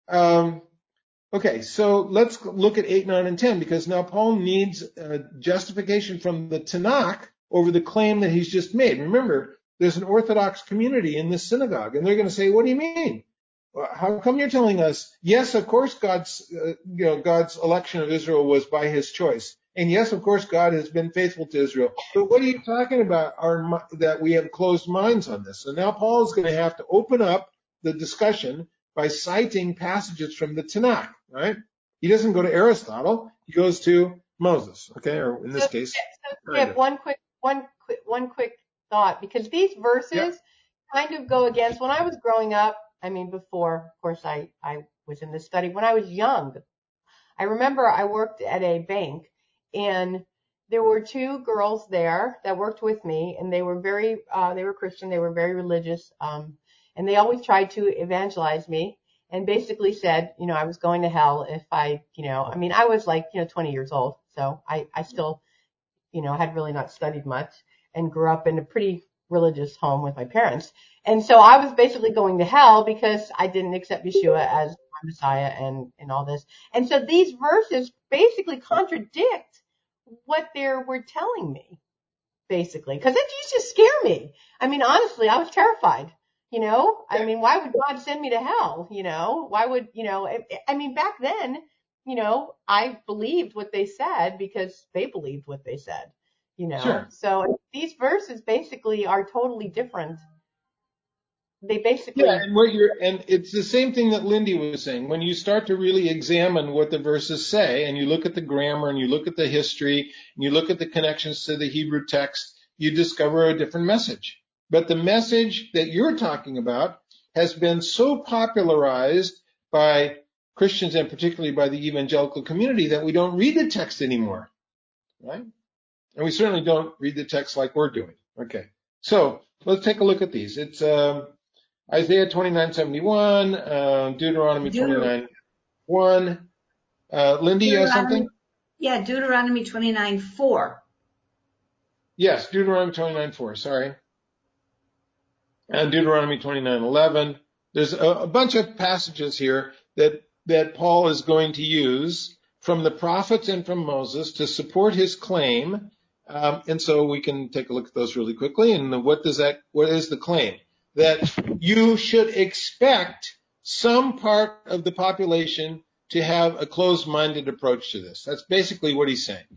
let's look at 8, 9, and 10, because now Paul needs justification from the Tanakh over the claim that he's just made. Remember, there's an Orthodox community in this synagogue, and they're going to say, what do you mean? How come you're telling us, yes, of course, God's election of Israel was by his choice. And yes, of course, God has been faithful to Israel. But what are you talking about that we have closed minds on this? So now Paul is going to have to open up the discussion by citing passages from the Tanakh, right? He doesn't go to Aristotle. He goes to Moses, okay? Or in this case.
So one quick thought, because these verses kind of go against, when I was growing up, before, of course, I was in this study. When I was young, I remember I worked at a bank, and there were two girls there that worked with me, and they were they were Christian, they were very religious, and they always tried to evangelize me, and basically said, I was going to hell if I was like, 20 years old, so I still, had really not studied much and grew up in a pretty religious home with my parents. And so I was basically going to hell because I didn't accept Yeshua as my Messiah and all this. And so these verses basically contradict what they were telling me, basically, because it used to scare me. Honestly, I was terrified. Why would God send me to hell? Why would, back then, I believed what they said because they believed what they said,
Sure.
So these verses basically are totally different. They basically.
Yeah, and it's the same thing that Lindy was saying. When you start to really examine what the verses say, and you look at the grammar, and you look at the history, and you look at the connections to the Hebrew text, you discover a different message. But the message that you're talking about has been so popularized by Christians, and particularly by the evangelical community, that we don't read the text anymore, right? And we certainly don't read the text like we're doing. Okay, so let's take a look at these. It's Isaiah 29:71, Deuteronomy 29:1. Lindy, you have something?
Yeah, Deuteronomy 29:4.
Yes, Deuteronomy 29:4, sorry. And Deuteronomy 29:11. There's a bunch of passages here that Paul is going to use from the prophets and from Moses to support his claim. And so we can take a look at those really quickly. And what is the claim? That you should expect some part of the population to have a closed-minded approach to this. That's basically what he's saying.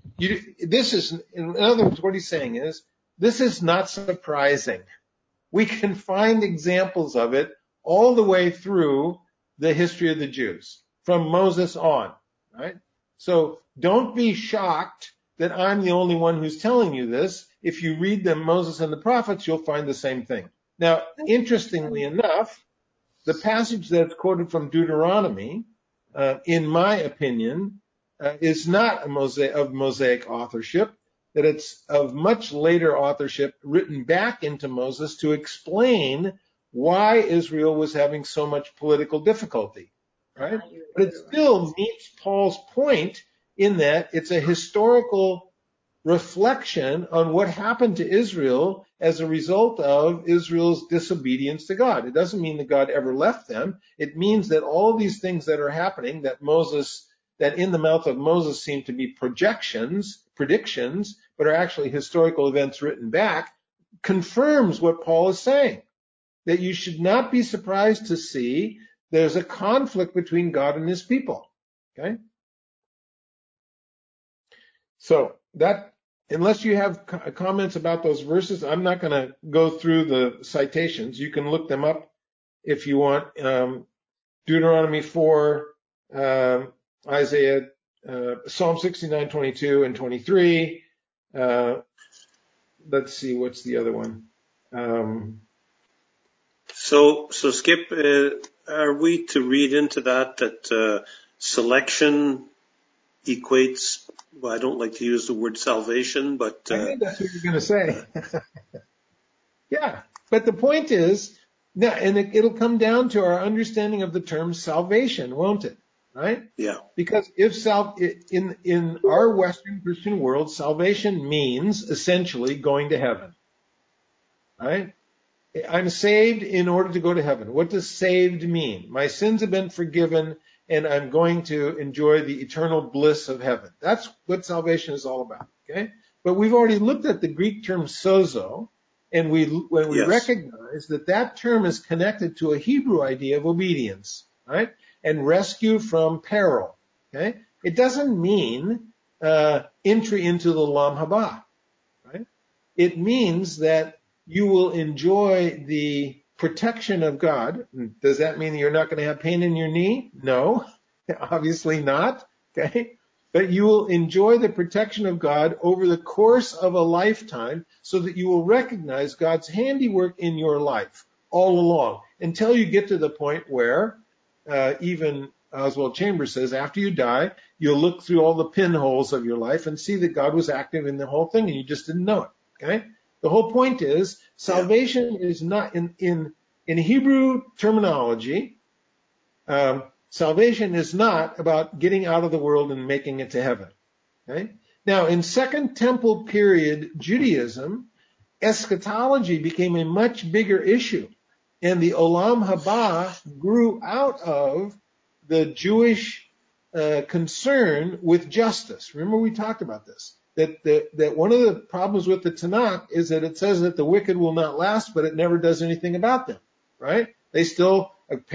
In other words, what he's saying is, this is not surprising. We can find examples of it all the way through the history of the Jews, from Moses on, right? So don't be shocked that I'm the only one who's telling you this. If you read Moses and the prophets, you'll find the same thing. Now, interestingly enough, the passage that's quoted from Deuteronomy, in my opinion, is not of Mosaic authorship, that it's of much later authorship written back into Moses to explain why Israel was having so much political difficulty, right? But it still meets Paul's point in that it's a historical reflection on what happened to Israel as a result of Israel's disobedience to God. It doesn't mean that God ever left them. It means that all these things that are happening that Moses that in the mouth of Moses seem to be predictions, but are actually historical events written back, confirms what Paul is saying, that you should not be surprised to see there's a conflict between God and his people. Okay? So that, unless you have comments about those verses, I'm not going to go through the citations. You can look them up if you want. Deuteronomy 4, Isaiah, Psalm 69, 22 and 23. Let's see, what's the other one?
So Skip, are we to read into that selection equates, well, I don't like to use the word salvation, but
I think that's what you're going to say. Yeah, but the point is, now, and it'll come down to our understanding of the term salvation, won't it? Right?
yeah.
Because in our Western Christian world, salvation means essentially going to heaven. Right? I'm saved in order to go to heaven. What does saved mean? My sins have been forgiven and I'm going to enjoy the eternal bliss of heaven. That's what salvation is all about. Okay? But we've already looked at the Greek term sozo, and when we
Yes.
recognize that term is connected to a Hebrew idea of obedience, right? And rescue from peril. Okay? It doesn't mean entry into the Olam Haba, right? It means that you will enjoy the protection of God. Does that mean you're not going to have pain in your knee? No, obviously not. Okay. But you will enjoy the protection of God over the course of a lifetime so that you will recognize God's handiwork in your life all along until you get to the point where even Oswald Chambers says after you die, you'll look through all the pinholes of your life and see that God was active in the whole thing and you just didn't know it. Okay. The whole point is salvation is not in Hebrew terminology. Salvation is not about getting out of the world and making it to heaven. Okay? Now, in Second Temple period Judaism, eschatology became a much bigger issue, and the Olam Haba grew out of the Jewish concern with justice. Remember, we talked about this. That one of the problems with the Tanakh is that it says that the wicked will not last, but it never does anything about them, right? They still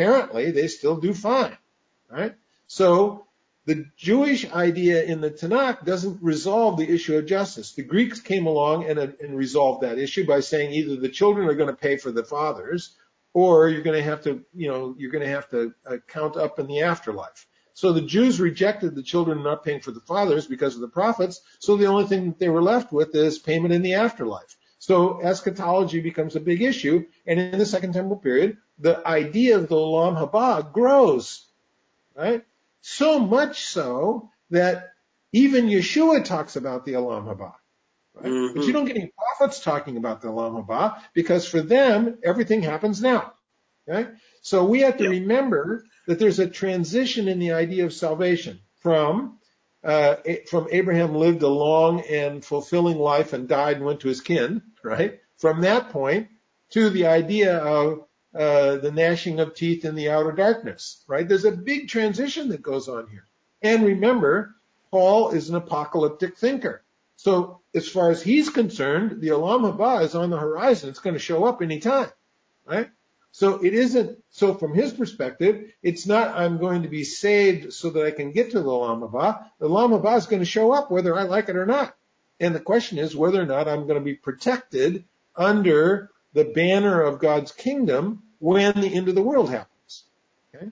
do fine, right? So the Jewish idea in the Tanakh doesn't resolve the issue of justice. The Greeks came along and resolved that issue by saying either the children are going to pay for the fathers, or you're going to have to count up in the afterlife. So the Jews rejected the children not paying for the fathers because of the prophets. So the only thing that they were left with is payment in the afterlife. So eschatology becomes a big issue. And in the Second Temple period, the idea of the Olam Haba grows, right? So much so that even Yeshua talks about the Olam Haba, right?
Mm-hmm.
But you don't get any prophets talking about the Olam Haba because for them, everything happens now, okay? So we have to remember that there's a transition in the idea of salvation from Abraham lived a long and fulfilling life and died and went to his kin, right? From that point to the idea of the gnashing of teeth in the outer darkness, right? There's a big transition that goes on here. And remember, Paul is an apocalyptic thinker. So as far as he's concerned, the Olam Haba is on the horizon. It's going to show up anytime, right? So it isn't, so from his perspective, it's not I'm going to be saved so that I can get to the Olam Haba. The Olam Haba is going to show up whether I like it or not. And the question is whether or not I'm going to be protected under the banner of God's kingdom when the end of the world happens. Okay?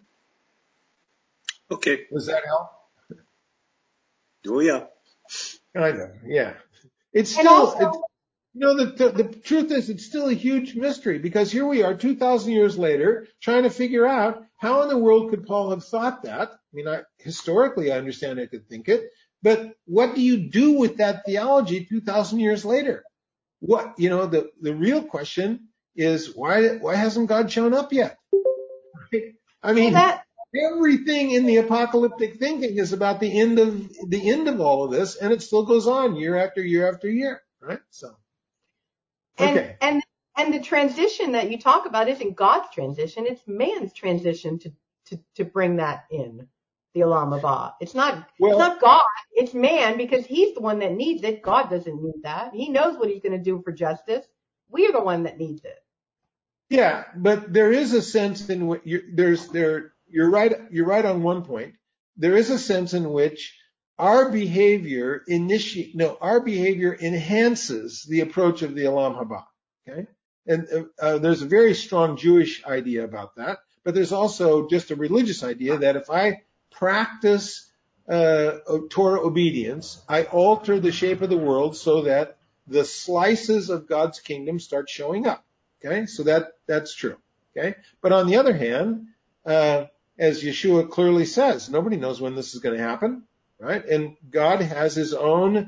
Okay.
Does that help?
Oh, yeah.
Kind of, yeah. It's
And
still,
also,
the truth is it's still a huge mystery because here we are 2,000 years later trying to figure out how in the world could Paul have thought that? I mean, historically, I understand I could think it, but what do you do with that theology 2,000 years later? What, the real question is why hasn't God shown up yet? Right? I mean, everything in the apocalyptic thinking is about the end of all of this, and it still goes on year after year after year, right? So, okay.
And the transition that you talk about isn't God's transition, it's man's transition to bring that in. the Olam Haba. It's not
Well,
God, it's man, because he's the one that needs it. God doesn't need that. He knows what he's going to do for justice. We're the one that needs it.
yeah, but there is a sense in which you're right on one point. There is a sense in which our behavior enhances the approach of the Olam Haba. Okay, and there's a very strong Jewish idea about that, but there's also just a religious idea that if I practice Torah obedience, I alter the shape of the world so that the slices of God's kingdom start showing up. Okay, so that's true. Okay, but on the other hand, as Yeshua clearly says, nobody knows when this is going to happen, right? And God has his own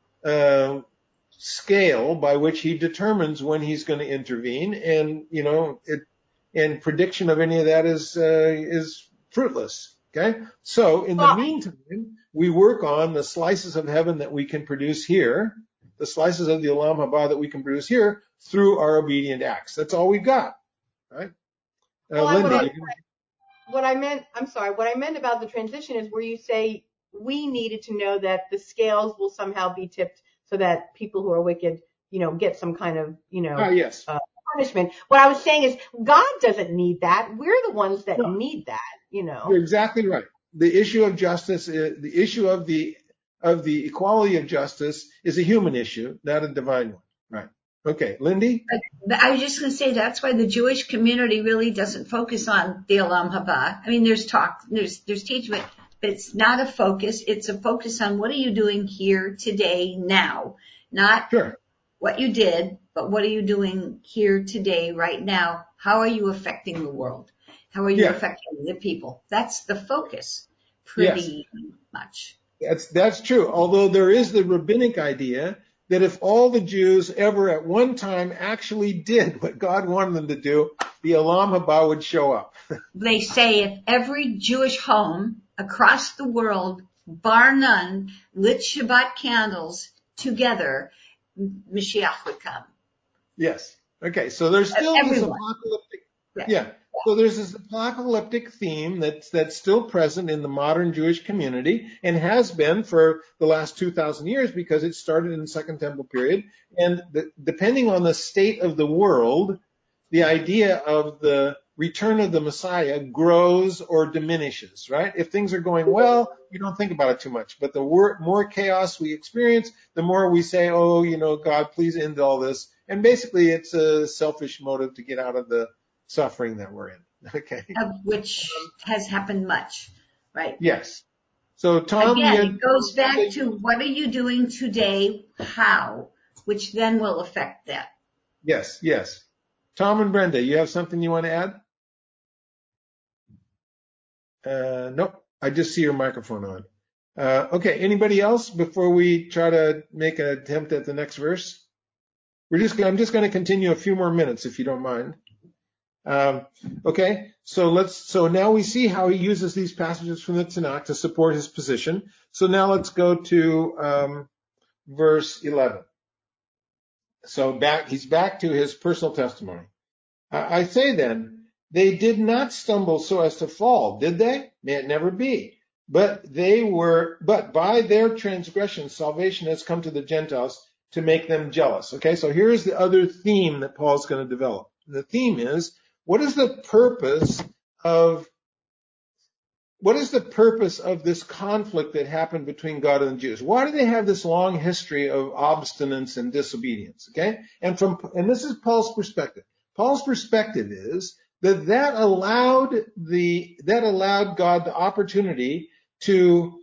scale by which he determines when he's going to intervene, and and prediction of any of that is fruitless. Okay, so in the meantime, we work on the slices of heaven that we can produce here, the slices of the Olam Haba that we can produce here through our obedient acts. That's all we've got, right? Linda,
what I meant about the transition is where you say we needed to know that the scales will somehow be tipped so that people who are wicked, get some kind of,
yes.
punishment. What I was saying is God doesn't need that. We're the ones that need that,
You're exactly right. The issue of justice, the issue of the equality of justice is a human issue, not a divine one. Right. Okay. Lindy?
I was just going to say that's why the Jewish community really doesn't focus on the Olam Haba. I mean, there's talk, there's teaching, but it's not a focus. It's a focus on what are you doing here today, now, not what you did, but what are you doing here today, right now? How are you affecting the world? How are you affecting the people? That's the focus, pretty much.
That's true. Although there is the rabbinic idea that if all the Jews ever at one time actually did what God wanted them to do, the Olam Haba would show up.
They say if every Jewish home across the world, bar none, lit Shabbat candles together, Mashiach would come.
Yes. Okay. So there's still this apocalyptic. So there's this apocalyptic theme that's still present in the modern Jewish community and has been for the last 2,000 years because it started in the Second Temple period. And depending on the state of the world, the idea of the return of the Messiah grows or diminishes, right? If things are going well, we don't think about it too much. But the more chaos we experience, the more we say, oh, God, please end all this. And basically it's a selfish motive to get out of the suffering that we're in. Okay.
Of which has happened much, right?
Yes. So Tom,
again, it goes back to what are you doing today, how, which then will affect that.
Yes. Tom and Brenda, you have something you want to add? Nope. I just see your microphone on. Okay. Anybody else before we try to make an attempt at the next verse? I'm just going to continue a few more minutes if you don't mind. Okay, so now we see how he uses these passages from the Tanakh to support his position. So now let's go to verse 11. So he's back to his personal testimony. I say then, they did not stumble so as to fall, did they? May it never be. But by their transgression, salvation has come to the Gentiles to make them jealous. Okay, so here's the other theme that Paul's going to develop. The theme is, what is the purpose of this conflict that happened between God and the Jews? Why do they have this long history of obstinance and disobedience? Okay, and this is Paul's perspective. Paul's perspective is that allowed God the opportunity to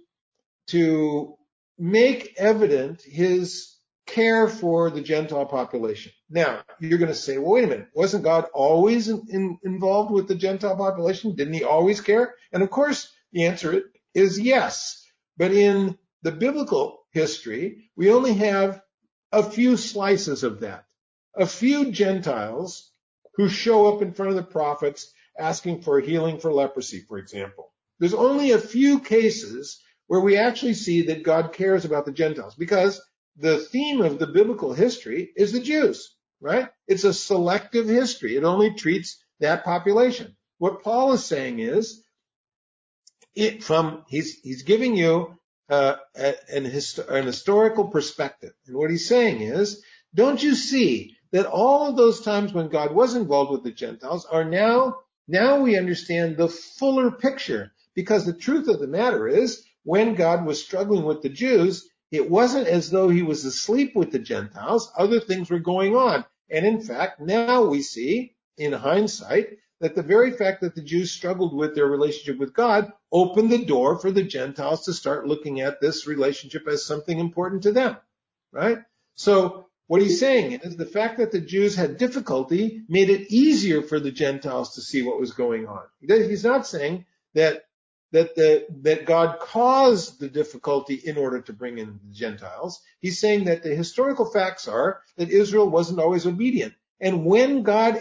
make evident his care for the Gentile population. Now, you're going to say, well, wait a minute. Wasn't God always involved with the Gentile population? Didn't he always care? And of course, the answer is yes. But in the biblical history, we only have a few slices of that. A few Gentiles who show up in front of the prophets asking for healing for leprosy, for example. There's only a few cases where we actually see that God cares about the Gentiles, because the theme of the biblical history is the Jews, right? It's a selective history. It only treats that population. What Paul is saying is, he's giving you an historical perspective. And what he's saying is, don't you see that all of those times when God was involved with the Gentiles are now we understand the fuller picture, because the truth of the matter is, when God was struggling with the Jews, it wasn't as though he was asleep with the Gentiles. Other things were going on. And in fact, now we see, in hindsight, that the very fact that the Jews struggled with their relationship with God opened the door for the Gentiles to start looking at this relationship as something important to them, right? So what he's saying is the fact that the Jews had difficulty made it easier for the Gentiles to see what was going on. He's not saying that God caused the difficulty in order to bring in the Gentiles. He's saying that the historical facts are that Israel wasn't always obedient. And when God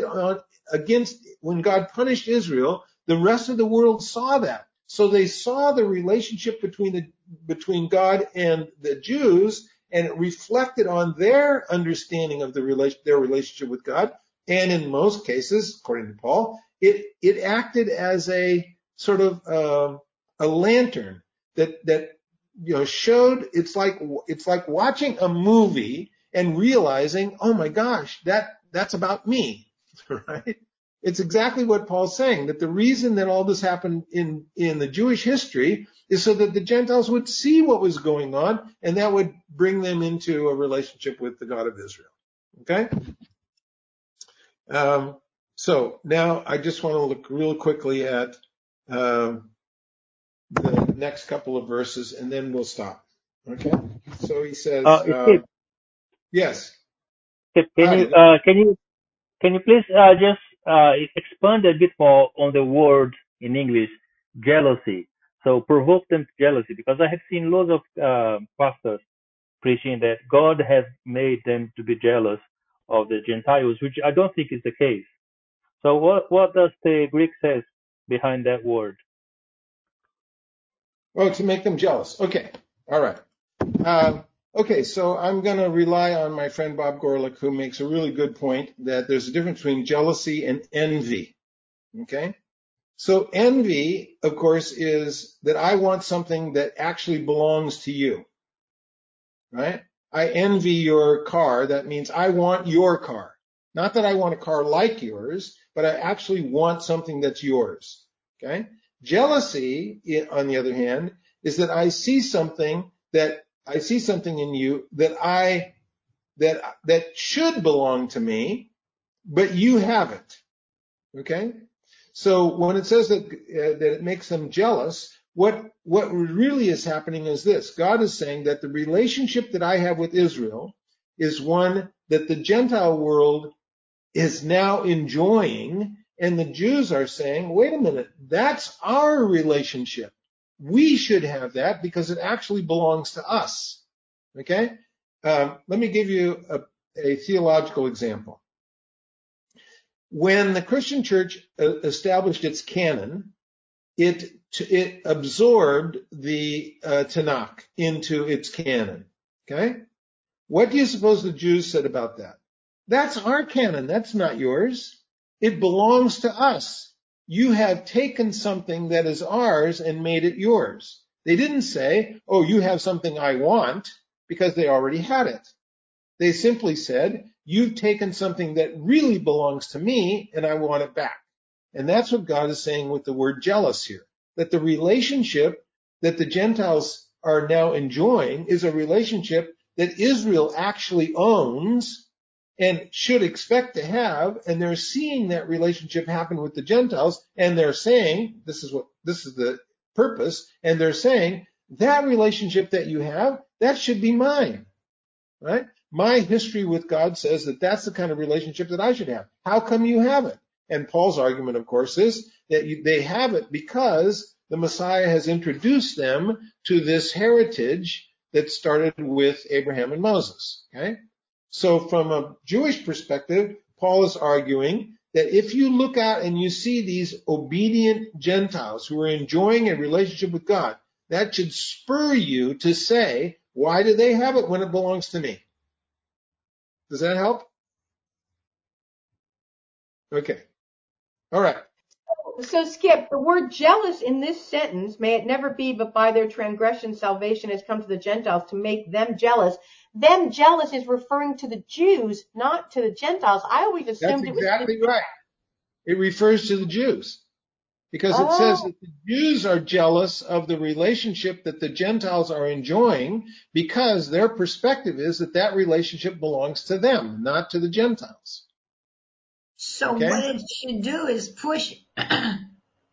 when God punished Israel, the rest of the world saw that. So they saw the relationship between God and the Jews, and it reflected on their understanding of their relationship with God. And in most cases, according to Paul, it acted as a sort of a lantern that showed. It's like watching a movie and realizing, oh my gosh, that's about me, right? It's exactly what Paul's saying, that the reason that all this happened in the Jewish history is so that the Gentiles would see what was going on, and that would bring them into a relationship with the God of Israel. Okay? So now I just want to look real quickly at the next couple of verses, and then we'll stop. Okay? So he says,
Skip,
yes.
Skip,
Hi.
can you please just expand a bit more on the word in English, jealousy? So provoke them to jealousy, because I have seen lots of pastors preaching that God has made them to be jealous of the Gentiles, which I don't think is the case. So what does the Greek says behind that word?
Oh, to make them jealous. Okay. All right. Okay, so I'm going to rely on my friend Bob Gorlick, who makes a really good point that there's a difference between jealousy and envy. Okay? So envy, of course, is that I want something that actually belongs to you, right? I envy your car. That means I want your car. Not that I want a car like yours, but I actually want something that's yours. Okay? Jealousy, on the other hand, is that I see something in you that should belong to me, but you haven't. Okay? So when it says that it makes them jealous, what really is happening is this. God is saying that the relationship that I have with Israel is one that the Gentile world is now enjoying, and the Jews are saying, wait a minute, that's our relationship. We should have that because it actually belongs to us. Okay? Let me give you a theological example. When the Christian church established its canon, it absorbed the Tanakh into its canon. Okay? What do you suppose the Jews said about that? That's our canon. That's not yours. It belongs to us. You have taken something that is ours and made it yours. They didn't say, oh, you have something I want, because they already had it. They simply said, you've taken something that really belongs to me and I want it back. And that's what God is saying with the word jealous here, that the relationship that the Gentiles are now enjoying is a relationship that Israel actually owns and should expect to have, and they're seeing that relationship happen with the Gentiles, and they're saying, this is the purpose, and they're saying, that relationship that you have, that should be mine, right? My history with God says that that's the kind of relationship that I should have. How come you have it? And Paul's argument, of course, is that they have it because the Messiah has introduced them to this heritage that started with Abraham and Moses. Okay? So from a Jewish perspective, Paul is arguing that if you look out and you see these obedient Gentiles who are enjoying a relationship with God, that should spur you to say, why do they have it when it belongs to me? Does that help? Okay. All right.
Skip, the word jealous in this sentence, may it never be, but by their transgression salvation has come to the Gentiles to make them jealous. Them jealous is referring to the Jews, not to the Gentiles. I always
That's
assumed it was
exactly right. It refers to the Jews because it says that the Jews are jealous of the relationship that the Gentiles are enjoying because their perspective is that that relationship belongs to them, not to the Gentiles.
So
Okay?
what it should do is push, I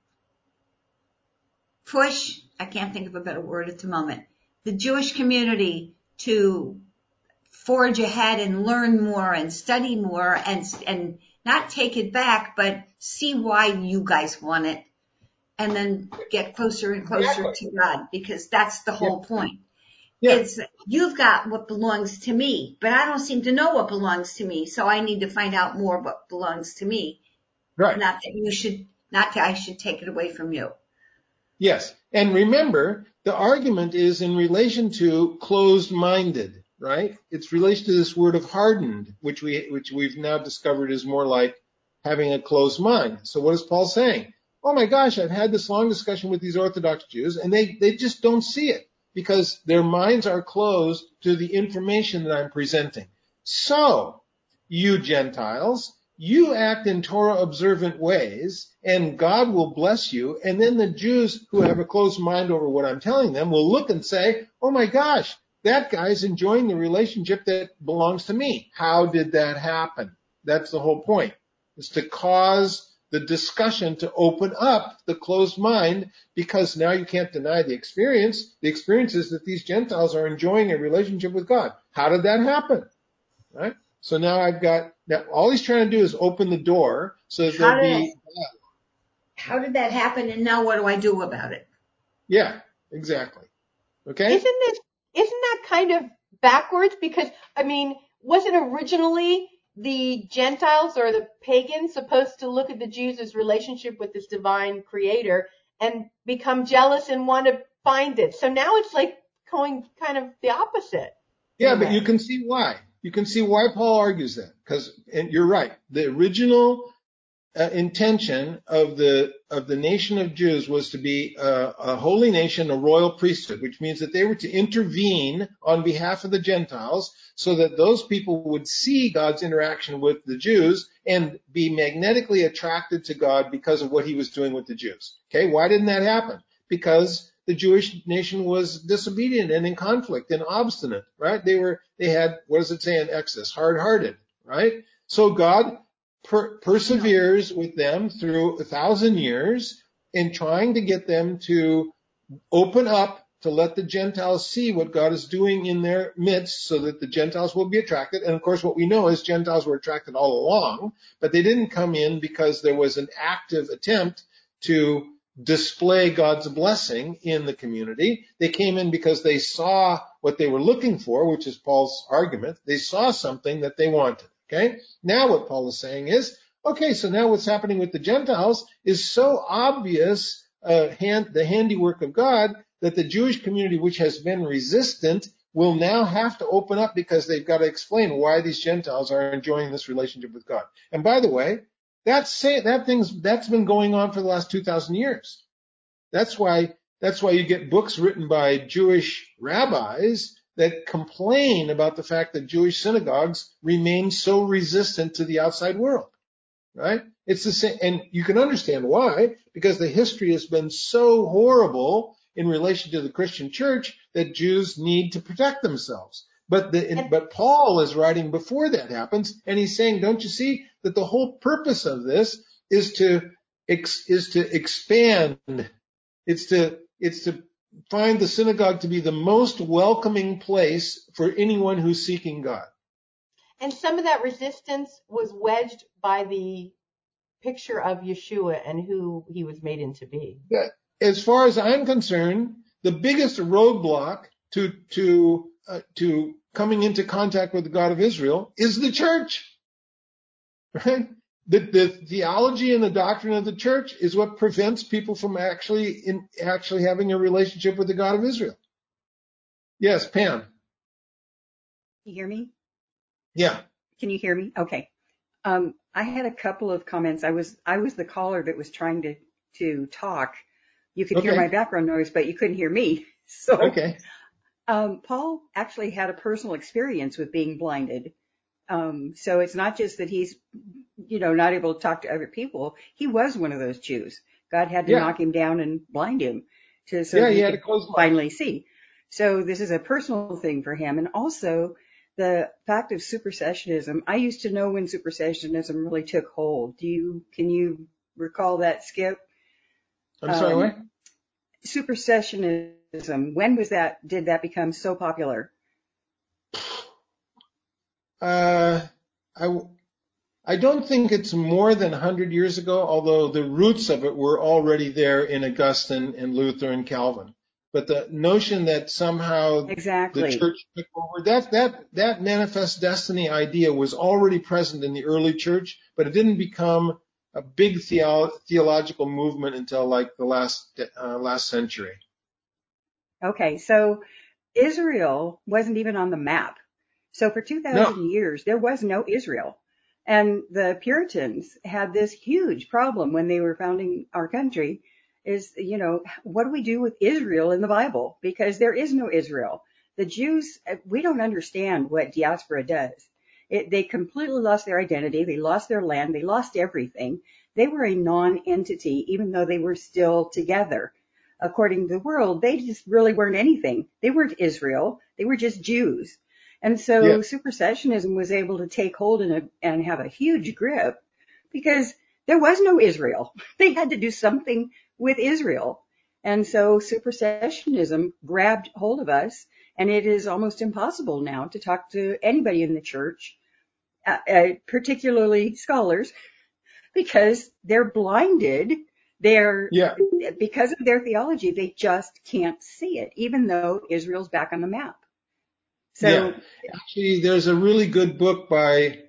can't think of a better word at the moment, the Jewish community to forge ahead and learn more and study more and not take it back, but see why you guys want it and then get closer and closer to God, because that's the whole point.
Yeah.
It's, you've got what belongs to me, but I don't seem to know what belongs to me. So I need to find out more what belongs to me.
Right.
Not that I should take it away from you.
Yes. And remember, the argument is in relation to closed-minded, right? It's relation to this word of hardened, which we've now discovered is more like having a closed mind. So what is Paul saying? Oh my gosh, I've had this long discussion with these Orthodox Jews, and they just don't see it because their minds are closed to the information that I'm presenting. So, you Gentiles, you act in Torah observant ways and God will bless you. And then the Jews who have a closed mind over what I'm telling them will look and say, oh my gosh, that guy's enjoying the relationship that belongs to me. How did that happen? That's the whole point, is to cause the discussion to open up the closed mind, because now you can't deny the experience. The experience is that these Gentiles are enjoying a relationship with God. How did that happen? Right? So now all he's trying to do is open the door so that there'll be.
How did that happen? And now what do I do about it?
Yeah, exactly. Okay.
Isn't that kind of backwards? Because, I mean, wasn't originally the Gentiles or the pagans supposed to look at the Jews' relationship with this divine creator and become jealous and want to find it? So now it's like going kind of the opposite.
Yeah, but you can see why. You can see why Paul argues that, and you're right. The original intention of the nation of Jews was to be a holy nation, a royal priesthood, which means that they were to intervene on behalf of the Gentiles so that those people would see God's interaction with the Jews and be magnetically attracted to God because of what he was doing with the Jews. Okay, why didn't that happen? Because the Jewish nation was disobedient and in conflict and obstinate, right? They had, what does it say in Exodus? Hard-hearted, right? So God perseveres with them through 1,000 years in trying to get them to open up to let the Gentiles see what God is doing in their midst so that the Gentiles will be attracted. And of course, what we know is Gentiles were attracted all along, but they didn't come in because there was an active attempt to display God's blessing in the community. They came in because they saw what they were looking for, which is Paul's argument. They saw something that they wanted. Okay. Now what Paul is saying is, okay, so now what's happening with the Gentiles is so obvious, the handiwork of God, that the Jewish community, which has been resistant, will now have to open up because they've got to explain why these Gentiles are enjoying this relationship with God. And by the way, that's been going on for the last 2,000 years. That's why you get books written by Jewish rabbis that complain about the fact that Jewish synagogues remain so resistant to the outside world, right? It's the same, and you can understand why, because the history has been so horrible in relation to the Christian church that Jews need to protect themselves. But Paul is writing before that happens, and he's saying, don't you see that the whole purpose of this is to expand, it's to find the synagogue to be the most welcoming place for anyone who's seeking God.
And some of that resistance was wedged by the picture of Yeshua and who he was made into be.
As far as I'm concerned, the biggest roadblock to coming into contact with the God of Israel is the church. Right? The theology and the doctrine of the church is what prevents people from actually having a relationship with the God of Israel. Yes, Pam.
You hear me?
Yeah.
Can you hear me? Okay. I had a couple of comments. I was the caller that was trying to to talk, you could hear
Okay.
my background noise, but you couldn't hear me. So,
Okay.
Paul actually had a personal experience with being blinded. So it's not just that he's, not able to talk to other people. He was one of those Jews. God had to
Yeah.
knock him down and blind him so
Yeah,
that
he
he
had a
could
closed mind.
finally see. So this is a personal thing for him. And also the fact of supersessionism. I used to know when supersessionism really took hold. Can you recall that, Skip?
I'm sorry, what?
Supersessionism. When did that become so popular?
I don't think it's more than 100 years ago, although the roots of it were already there in Augustine and Luther and Calvin. But the notion that somehow the
Exactly.
church took over, that manifest destiny idea was already present in the early church, but it didn't become a big theological movement until like the last century.
Okay, so Israel wasn't even on the map. So for
No.
2,000 years, there was no Israel. And the Puritans had this huge problem when they were founding our country is, what do we do with Israel in the Bible? Because there is no Israel. The Jews, we don't understand what diaspora does. They completely lost their identity. They lost their land. They lost everything. They were a non-entity, even though they were still together. According to the world, they just really weren't anything. They weren't Israel. They were just Jews. And so
Yeah.
supersessionism was able to take hold and have a huge grip because there was no Israel. They had to do something with Israel. And so supersessionism grabbed hold of us, and it is almost impossible now to talk to anybody in the church, particularly scholars, because they're blinded.
Yeah.
Because of their theology, they just can't see it, even though Israel's back on the map. So,
Yeah. Actually, there's a really good book by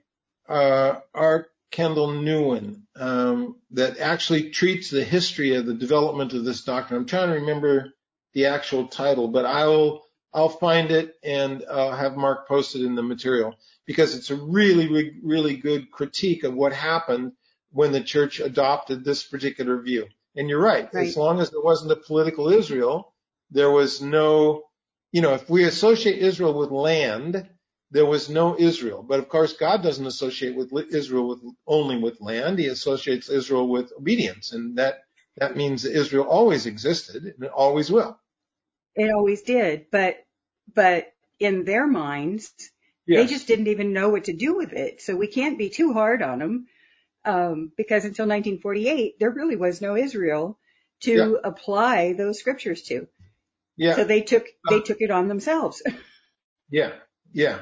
R. Kendall Newen that actually treats the history of the development of this doctrine. I'm trying to remember the actual title, but I'll find it and have Mark post it in the material because it's a really, really good critique of what happened when the church adopted this particular view. And you're right.
right.
As long as there wasn't a political Israel, there was no, if we associate Israel with land, there was no Israel. But of course, God doesn't associate with Israel only with land. He associates Israel with obedience. And that means that Israel always existed and it always will.
It always did. But in their minds,
Yes.
they just didn't even know what to do with it. So we can't be too hard on them. Because until 1948, there really was no Israel to apply those scriptures to.
Yeah.
So they took it on themselves.
Yeah.
Yeah.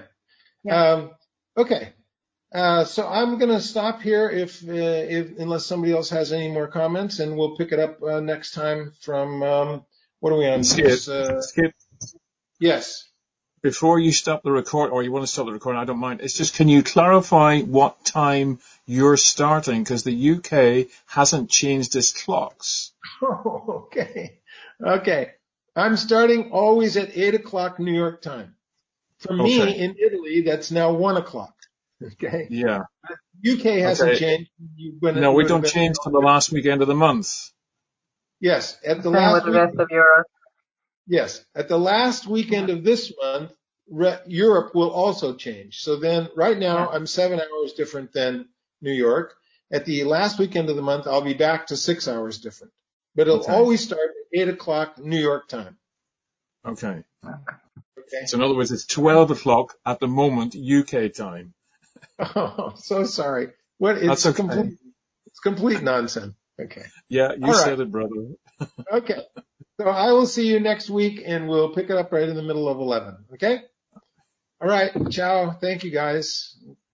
Okay. So I'm going to stop here if unless somebody else has any more comments, and we'll pick it up next time from what are we on?
Skip.
Yes.
Before you stop the record, or you want to stop the recording, I don't mind. It's just, can you clarify what time you're starting? Because the UK hasn't changed its clocks.
Oh, okay. Okay. I'm starting always at 8 o'clock New York time. For me, in Italy, that's now 1 o'clock. Okay.
Yeah.
UK hasn't changed.
No, we don't change till the last weekend of the month.
Yes. At the
Same
last
with the rest of Europe.
Yes. At the last weekend of this month, Europe will also change. So then right now I'm 7 hours different than New York. At the last weekend of the month, I'll be back to 6 hours different. But it'll always start at 8 o'clock New York time.
Okay.
Okay.
So in other words, it's 12 o'clock at the moment UK time.
Oh, so sorry. It's
That's okay.
It's complete nonsense. Okay.
Yeah, you said it, brother.
Okay. So I will see you next week and we'll pick it up right in the middle of 11. Okay? All right. Ciao. Thank you guys.